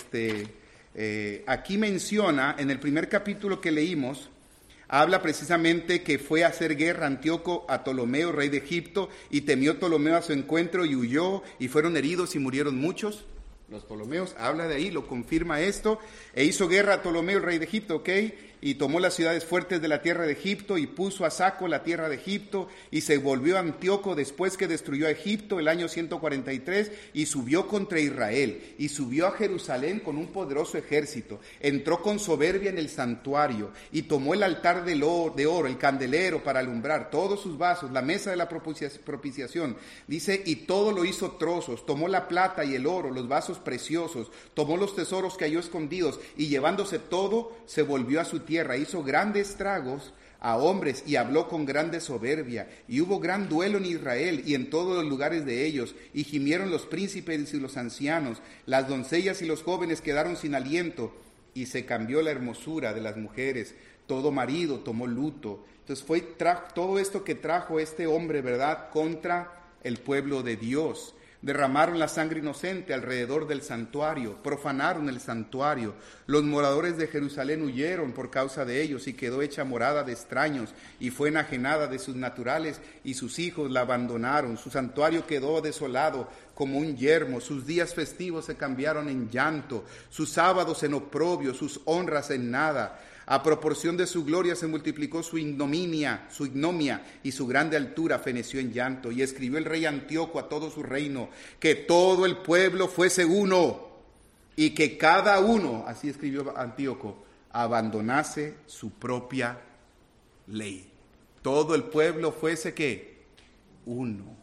S1: aquí menciona, en el primer capítulo que leímos, habla precisamente que fue a hacer guerra Antíoco a Ptolomeo, rey de Egipto, y temió Ptolomeo a su encuentro y huyó, y fueron heridos y murieron muchos. Los Ptolomeos, habla de ahí, lo confirma esto, e hizo guerra a Ptolomeo, el rey de Egipto, ¿ok? Y tomó las ciudades fuertes de la tierra de Egipto y puso a saco la tierra de Egipto, y se volvió a Antíoco después que destruyó a Egipto el año 143 y subió contra Israel y subió a Jerusalén con un poderoso ejército. Entró con soberbia en el santuario y tomó el altar de oro, el candelero para alumbrar, todos sus vasos, la mesa de la propiciación. Dice, y todo lo hizo trozos, tomó la plata y el oro, los vasos preciosos, tomó los tesoros que halló escondidos y llevándose todo se volvió a su tierra. Hizo grandes estragos a hombres y habló con grande soberbia, y hubo gran duelo en Israel y en todos los lugares de ellos, y gimieron los príncipes y los ancianos, las doncellas y los jóvenes quedaron sin aliento, y se cambió la hermosura de las mujeres, todo marido tomó luto. Entonces fue todo esto que trajo este hombre, ¿verdad?, contra el pueblo de Dios. Derramaron la sangre inocente alrededor del santuario, profanaron el santuario. Los moradores de Jerusalén huyeron por causa de ellos y quedó hecha morada de extraños y fue enajenada de sus naturales y sus hijos la abandonaron. Su santuario quedó desolado como un yermo, sus días festivos se cambiaron en llanto, sus sábados en oprobio, sus honras en nada. A proporción de su gloria se multiplicó su ignominia, y su grande altura feneció en llanto. Y escribió el rey Antíoco a todo su reino, que todo el pueblo fuese uno, y que cada uno, así escribió Antíoco, abandonase su propia ley. Todo el pueblo fuese, ¿qué? Uno.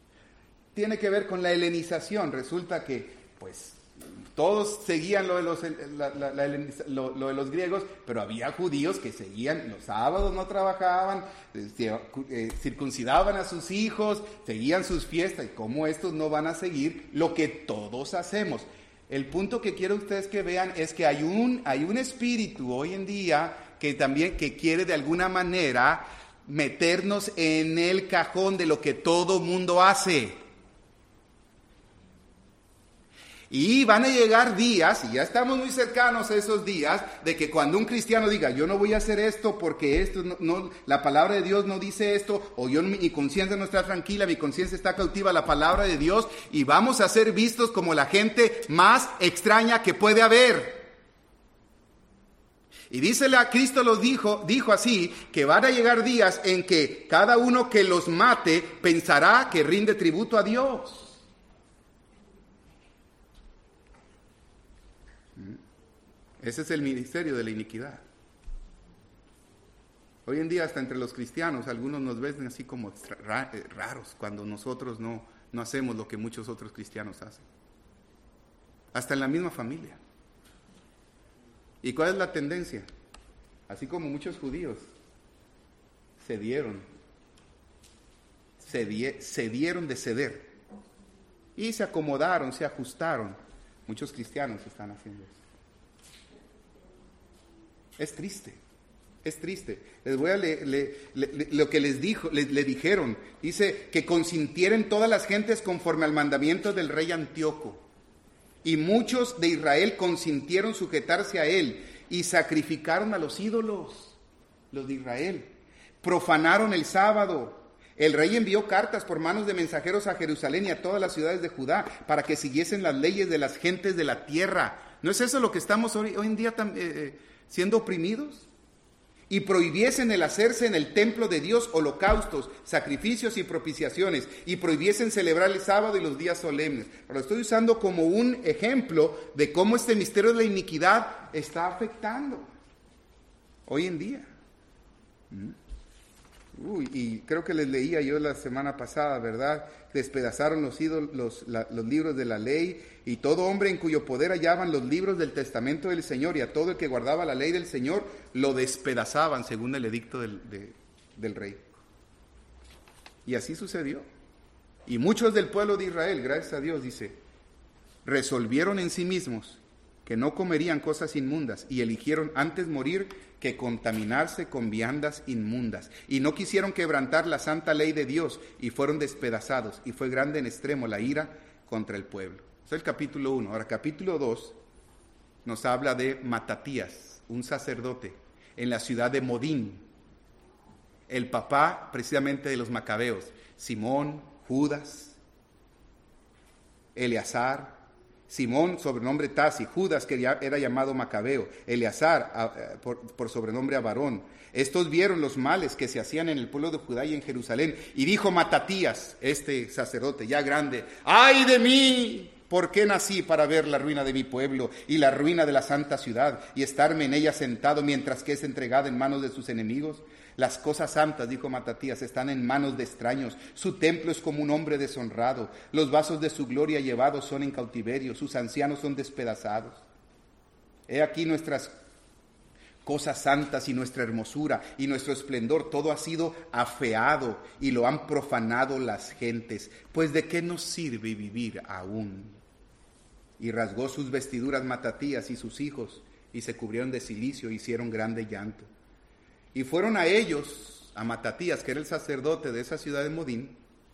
S1: Tiene que ver con la helenización. Resulta que, pues, todos seguían lo de los griegos, pero había judíos que seguían, los sábados no trabajaban, circuncidaban a sus hijos, seguían sus fiestas. ¿Y cómo estos no van a seguir lo que todos hacemos? El punto que quiero ustedes que vean es que hay un espíritu hoy en día que también que quiere de alguna manera meternos en el cajón de lo que todo mundo hace. Y van a llegar días, y ya estamos muy cercanos a esos días, de que cuando un cristiano diga, yo no voy a hacer esto porque esto no, la palabra de Dios no dice esto, o mi conciencia no está tranquila, mi conciencia está cautiva a la palabra de Dios, y vamos a ser vistos como la gente más extraña que puede haber. Y Cristo los dijo así, que van a llegar días en que cada uno que los mate pensará que rinde tributo a Dios. Ese es el ministerio de la iniquidad. Hoy en día hasta entre los cristianos algunos nos ven así como raros cuando nosotros no hacemos lo que muchos otros cristianos hacen. Hasta en la misma familia. ¿Y cuál es la tendencia? Así como muchos judíos cedieron de ceder y se acomodaron, se ajustaron. Muchos cristianos están haciendo eso. Es triste. Les voy a leer lo que le dijeron. Dice que consintieron todas las gentes conforme al mandamiento del rey Antíoco. Y muchos de Israel consintieron sujetarse a él y sacrificaron a los ídolos, los de Israel. Profanaron el sábado. El rey envió cartas por manos de mensajeros a Jerusalén y a todas las ciudades de Judá para que siguiesen las leyes de las gentes de la tierra. ¿No es eso lo que estamos hoy en día siendo oprimidos? Y prohibiesen el hacerse en el templo de Dios holocaustos, sacrificios y propiciaciones, y prohibiesen celebrar el sábado y los días solemnes. Lo estoy usando como un ejemplo de cómo este misterio de la iniquidad está afectando hoy en día. Y creo que les leía yo la semana pasada, ¿verdad? Despedazaron los libros de la ley, y todo hombre en cuyo poder hallaban los libros del testamento del Señor, y a todo el que guardaba la ley del Señor, lo despedazaban según el edicto del rey. Y así sucedió. Y muchos del pueblo de Israel, gracias a Dios, dice, resolvieron en sí mismos que no comerían cosas inmundas, y eligieron antes morir que contaminarse con viandas inmundas. Y no quisieron quebrantar la santa ley de Dios, y fueron despedazados, y fue grande en extremo la ira contra el pueblo. Eso es el capítulo 1. Ahora, capítulo 2 nos habla de Matatías, un sacerdote, en la ciudad de Modín, el papá precisamente de los macabeos, Simón, Judas, Eleazar. Simón, sobrenombre Tasi; Judas, que ya era llamado Macabeo; Eleazar, por sobrenombre Abarón. Estos vieron los males que se hacían en el pueblo de Judá y en Jerusalén, y dijo Matatías, este sacerdote ya grande: ¡ay de mí! ¿Por qué nací para ver la ruina de mi pueblo y la ruina de la santa ciudad, y estarme en ella sentado mientras que es entregada en manos de sus enemigos? Las cosas santas, dijo Matatías, están en manos de extraños. Su templo es como un hombre deshonrado. Los vasos de su gloria llevados son en cautiverio. Sus ancianos son despedazados. He aquí nuestras cosas santas y nuestra hermosura y nuestro esplendor, todo ha sido afeado y lo han profanado las gentes. Pues ¿de qué nos sirve vivir aún? Y rasgó sus vestiduras Matatías y sus hijos, y se cubrieron de cilicio, e hicieron grande llanto. Y fueron a ellos, a Matatías, que era el sacerdote de esa ciudad de Modín,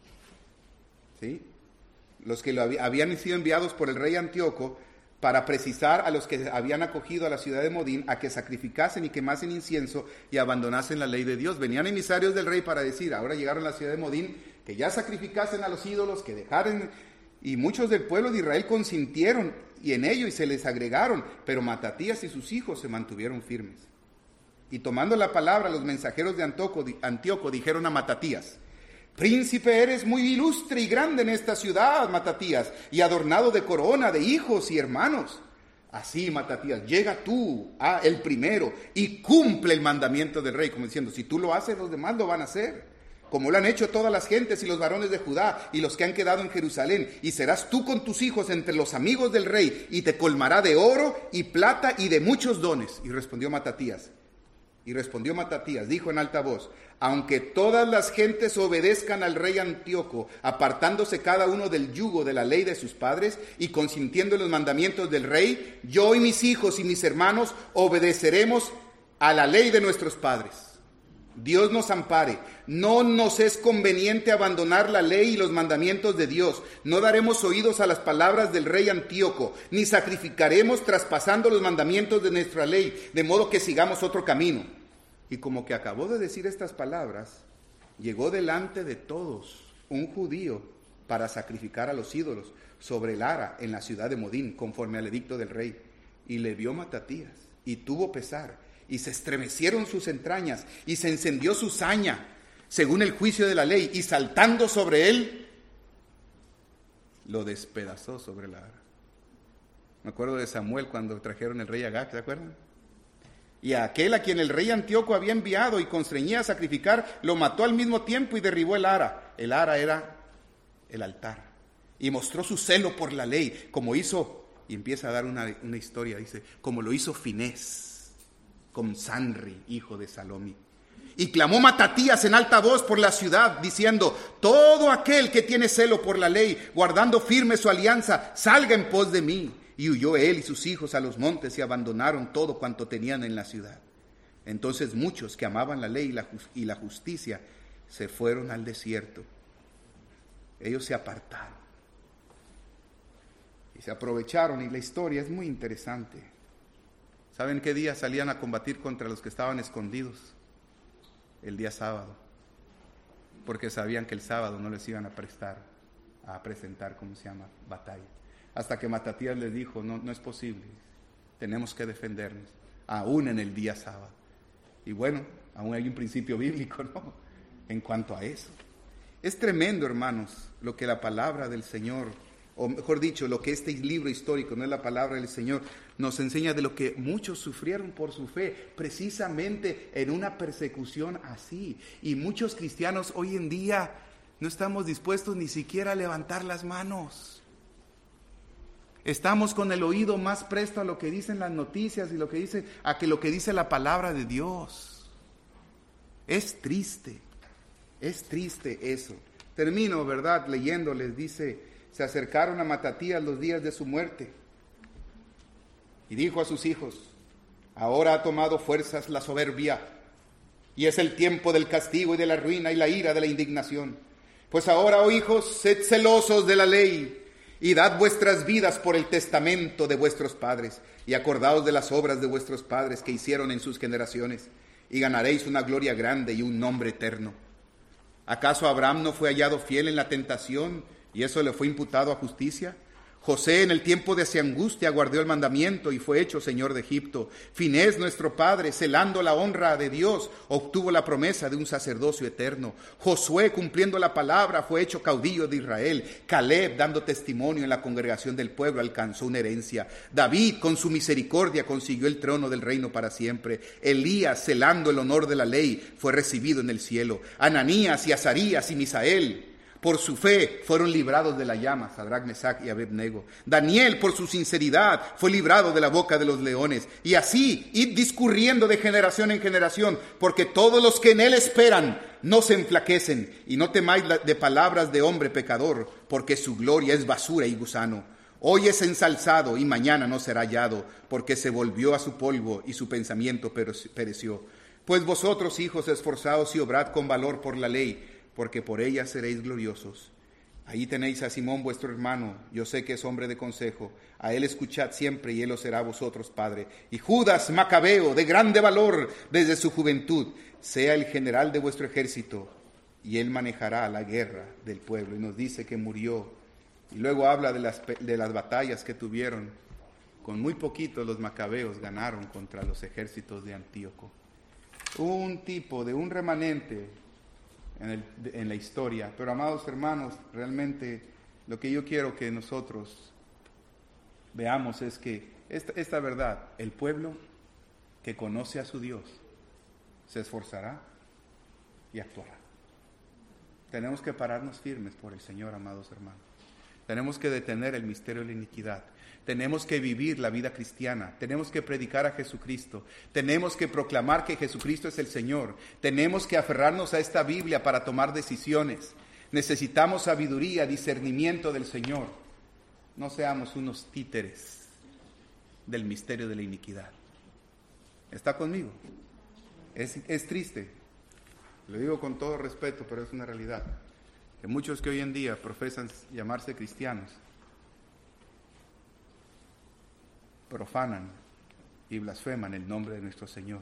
S1: ¿sí?, los que habían sido enviados por el rey Antíoco, para precisar a los que habían acogido a la ciudad de Modín a que sacrificasen y quemasen incienso y abandonasen la ley de Dios. Venían emisarios del rey para decir, ahora llegaron a la ciudad de Modín, que ya sacrificasen a los ídolos, que dejaran, y muchos del pueblo de Israel consintieron y en ello y se les agregaron, pero Matatías y sus hijos se mantuvieron firmes. Y tomando la palabra, los mensajeros de Antíoco dijeron a Matatías: príncipe, eres muy ilustre y grande en esta ciudad, Matatías, y adornado de corona, de hijos y hermanos. Así, Matatías, llega tú, el primero, y cumple el mandamiento del rey, como diciendo, si tú lo haces, los demás lo van a hacer, como lo han hecho todas las gentes y los varones de Judá y los que han quedado en Jerusalén, y serás tú con tus hijos entre los amigos del rey, y te colmará de oro y plata y de muchos dones. Y respondió Matatías, dijo en alta voz: aunque todas las gentes obedezcan al rey Antíoco, apartándose cada uno del yugo de la ley de sus padres y consintiendo en los mandamientos del rey, yo y mis hijos y mis hermanos obedeceremos a la ley de nuestros padres. Dios nos ampare. No nos es conveniente abandonar la ley y los mandamientos de Dios. No daremos oídos a las palabras del rey Antíoco, ni sacrificaremos traspasando los mandamientos de nuestra ley, de modo que sigamos otro camino. Y como que acabó de decir estas palabras, llegó delante de todos un judío para sacrificar a los ídolos sobre el ara en la ciudad de Modín, conforme al edicto del rey. Y le vio Matatías, y tuvo pesar, y se estremecieron sus entrañas, y se encendió su saña, según el juicio de la ley, y saltando sobre él, lo despedazó sobre la ara. Me acuerdo de Samuel cuando trajeron el rey Agag, ¿se acuerdan? Y a aquel a quien el rey Antíoco había enviado y constreñía a sacrificar, lo mató al mismo tiempo y derribó el ara. El ara era el altar. Y mostró su celo por la ley, como hizo, y empieza a dar una historia, dice, como lo hizo Finés con Sanri, hijo de Salomi. Y clamó Matatías en alta voz por la ciudad, diciendo: todo aquel que tiene celo por la ley, guardando firme su alianza, salga en pos de mí. Y huyó él y sus hijos a los montes y abandonaron todo cuanto tenían en la ciudad. Entonces muchos que amaban la ley y la justicia se fueron al desierto. Ellos se apartaron y se aprovecharon, y la historia es muy interesante. ¿Saben qué día salían a combatir contra los que estaban escondidos? El día sábado, porque sabían que el sábado no les iban a presentar, ¿cómo se llama?, batalla. Hasta que Matatías les dijo: no es posible, tenemos que defendernos, aún en el día sábado. Y bueno, aún hay un principio bíblico, ¿no?, en cuanto a eso. Es tremendo, hermanos, lo que la palabra del Señor, o mejor dicho, lo que este libro histórico, no es la palabra del Señor, nos enseña de lo que muchos sufrieron por su fe, precisamente en una persecución así. Y muchos cristianos hoy en día no estamos dispuestos ni siquiera a levantar las manos. Estamos con el oído más presto a lo que dicen las noticias y lo que dice la palabra de Dios. Es triste eso. Termino, ¿verdad?, leyéndoles, dice: se acercaron a Matatías los días de su muerte, Y dijo a sus hijos: ahora ha tomado fuerzas la soberbia, y es el tiempo del castigo y de la ruina y la ira de la indignación. Pues ahora, oh hijos, sed celosos de la ley, y dad vuestras vidas por el testamento de vuestros padres, y acordaos de las obras de vuestros padres que hicieron en sus generaciones, y ganaréis una gloria grande y un nombre eterno. ¿Acaso Abraham no fue hallado fiel en la tentación, y eso le fue imputado a justicia? José en el tiempo de su angustia guardó el mandamiento y fue hecho señor de Egipto. Finés, nuestro padre, celando la honra de Dios, obtuvo la promesa de un sacerdocio eterno. Josué, cumpliendo la palabra, fue hecho caudillo de Israel. Caleb, dando testimonio en la congregación del pueblo, alcanzó una herencia. David, con su misericordia, consiguió el trono del reino para siempre. Elías, celando el honor de la ley, fue recibido en el cielo. Ananías y Azarías y Misael, por su fe fueron librados de la llama, Sadrach, Mesach y Abednego. Daniel, por su sinceridad, fue librado de la boca de los leones. Y así, id discurriendo de generación en generación, porque todos los que en él esperan no se enflaquecen. Y no temáis de palabras de hombre pecador, porque su gloria es basura y gusano. Hoy es ensalzado y mañana no será hallado, porque se volvió a su polvo y su pensamiento pereció. Pues vosotros, hijos, esforzaos y obrad con valor por la ley, porque por ella seréis gloriosos. Ahí tenéis a Simón vuestro hermano, yo sé que es hombre de consejo. A él escuchad siempre y él os será a vosotros padre. Y Judas Macabeo, de grande valor desde su juventud, sea el general de vuestro ejército, y él manejará la guerra del pueblo. Y nos dice que murió. Y luego habla de las batallas que tuvieron. Con muy poquito los macabeos ganaron contra los ejércitos de Antíoco. Un tipo de un remanente en la historia. Pero amados hermanos, realmente lo que yo quiero que nosotros veamos es que esta verdad, el pueblo que conoce a su Dios se esforzará y actuará. Tenemos que pararnos firmes por el Señor, amados hermanos. Tenemos que detener el misterio de la iniquidad. Tenemos que vivir la vida cristiana. Tenemos que predicar a Jesucristo. Tenemos que proclamar que Jesucristo es el Señor. Tenemos que aferrarnos a esta Biblia para tomar decisiones. Necesitamos sabiduría, discernimiento del Señor. No seamos unos títeres del misterio de la iniquidad. ¿Está conmigo? Es triste. Lo digo con todo respeto, pero es una realidad. Que muchos que hoy en día profesan llamarse cristianos profanan y blasfeman el nombre de nuestro Señor.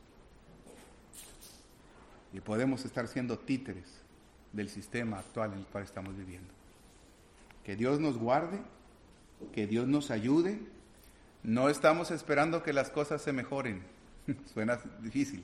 S1: Y podemos estar siendo títeres del sistema actual en el cual estamos viviendo. Que Dios nos guarde, que Dios nos ayude. No estamos esperando que las cosas se mejoren. Suena difícil.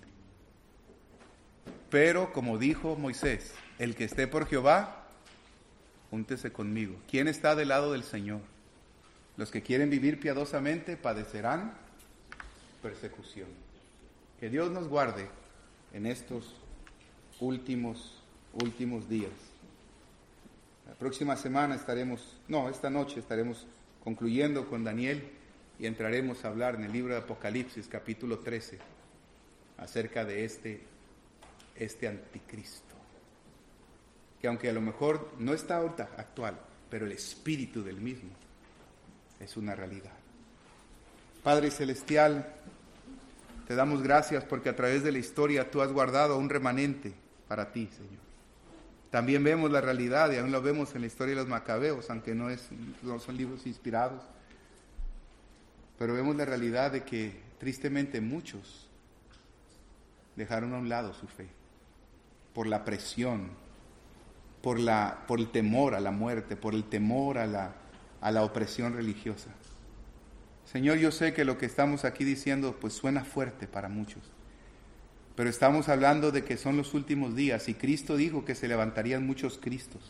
S1: Pero como dijo Moisés, el que esté por Jehová, júntese conmigo. ¿Quién está del lado del Señor? Los que quieren vivir piadosamente padecerán persecución. Que Dios nos guarde en estos últimos días. La próxima semana esta noche estaremos concluyendo con Daniel y entraremos a hablar en el libro de Apocalipsis, capítulo 13, acerca de este anticristo. Que aunque a lo mejor no está ahorita actual, pero el espíritu del mismo es una realidad. Padre Celestial, te damos gracias porque a través de la historia tú has guardado un remanente para ti, Señor. También vemos la realidad y aún lo vemos en la historia de los macabeos, aunque no son libros inspirados, pero vemos la realidad de que tristemente muchos dejaron a un lado su fe por la presión, por el temor a la muerte, por el temor a la opresión religiosa. Señor, yo sé que lo que estamos aquí diciendo pues suena fuerte para muchos, pero estamos hablando de que son los últimos días y Cristo dijo que se levantarían muchos Cristos.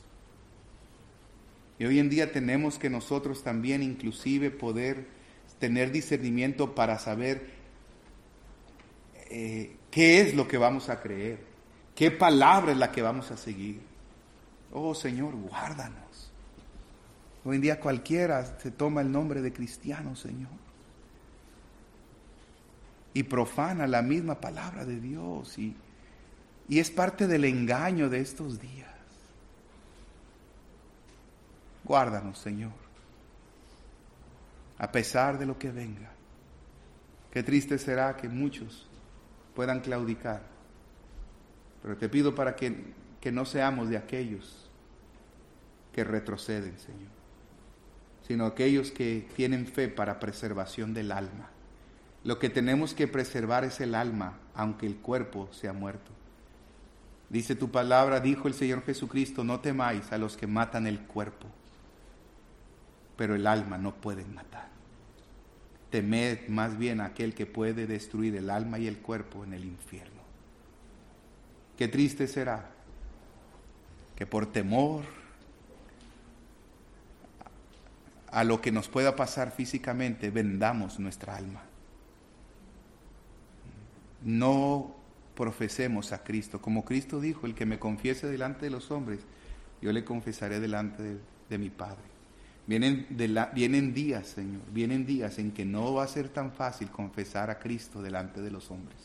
S1: Y hoy en día tenemos que nosotros también inclusive poder tener discernimiento para saber qué es lo que vamos a creer, qué palabra es la que vamos a seguir. Oh Señor, guárdanos. Hoy en día cualquiera se toma el nombre de cristiano, Señor, y profana la misma palabra de Dios y es parte del engaño de estos días. Guárdanos, Señor, a pesar de lo que venga. Qué triste será que muchos puedan claudicar. Pero te pido para que no seamos de aquellos que retroceden, Señor, sino aquellos que tienen fe para preservación del alma. Lo que tenemos que preservar es el alma, aunque el cuerpo sea muerto. Dice tu palabra, dijo el Señor Jesucristo, no temáis a los que matan el cuerpo, pero el alma no pueden matar. Temed más bien a aquel que puede destruir el alma y el cuerpo en el infierno. Qué triste será que por temor a lo que nos pueda pasar físicamente vendamos nuestra alma. No profesemos a Cristo. Como Cristo dijo, el que me confiese delante de los hombres, yo le confesaré delante de mi Padre. Vienen días, Señor, vienen días en que no va a ser tan fácil confesar a Cristo delante de los hombres.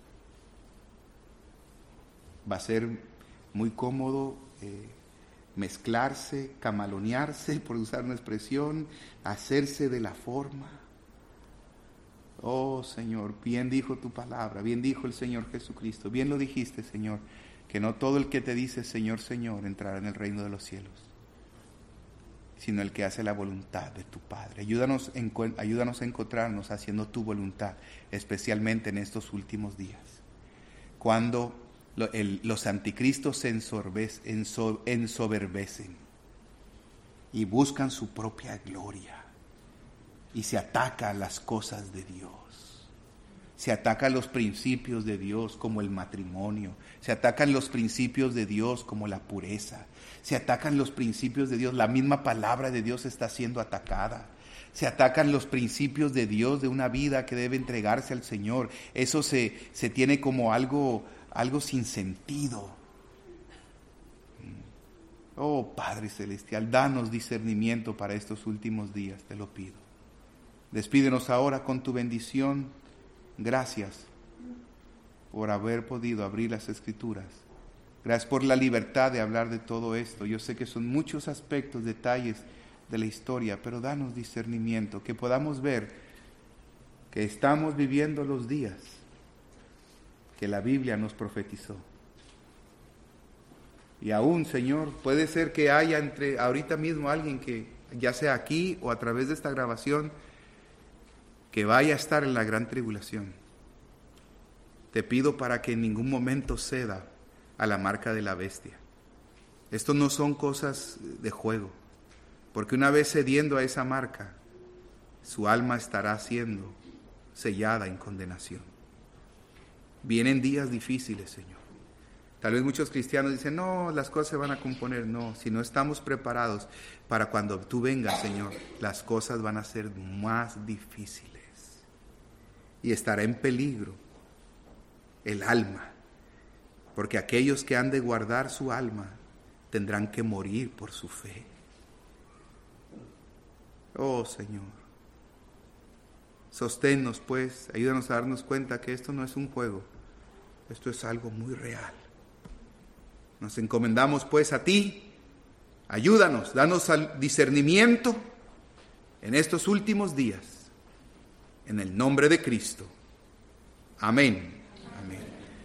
S1: Va a ser muy cómodo mezclarse, camalonearse, por usar una expresión, hacerse de la forma. Oh Señor, bien dijo tu palabra, bien dijo el Señor Jesucristo, bien lo dijiste, Señor, que no todo el que te dice Señor, Señor, entrará en el reino de los cielos, sino el que hace la voluntad de tu Padre. Ayúdanos a encontrarnos haciendo tu voluntad, especialmente en estos últimos días, cuando los anticristos se ensoberbecen y buscan su propia gloria y se ataca a las cosas de Dios. Se atacan los principios de Dios como el matrimonio, se atacan los principios de Dios como la pureza, se atacan los principios de Dios, la misma palabra de Dios está siendo atacada. Se atacan los principios de Dios de una vida que debe entregarse al Señor. Eso se tiene como algo sin sentido. Oh Padre Celestial, danos discernimiento para estos últimos días, te lo pido. Despídenos ahora con tu bendición. Gracias por haber podido abrir las Escrituras. Gracias por la libertad de hablar de todo esto. Yo sé que son muchos aspectos, detalles de la historia, pero danos discernimiento, que podamos ver que estamos viviendo los días que la Biblia nos profetizó. Y aún, Señor, puede ser que haya ahorita mismo alguien que, ya sea aquí o a través de esta grabación, que vaya a estar en la gran tribulación. Te pido para que en ningún momento ceda a la marca de la bestia. Esto no son cosas de juego, porque una vez cediendo a esa marca, su alma estará siendo sellada en condenación. Vienen días difíciles, Señor. Tal vez muchos cristianos dicen, no, las cosas se van a componer. No, si no estamos preparados para cuando tú vengas, Señor, las cosas van a ser más difíciles. Y estará en peligro el alma, porque aquellos que han de guardar su alma tendrán que morir por su fe. Oh Señor, sosténnos pues, ayúdanos a darnos cuenta que esto no es un juego, esto es algo muy real. Nos encomendamos pues a ti, ayúdanos, danos al discernimiento en estos últimos días, en el nombre de Cristo. Amén.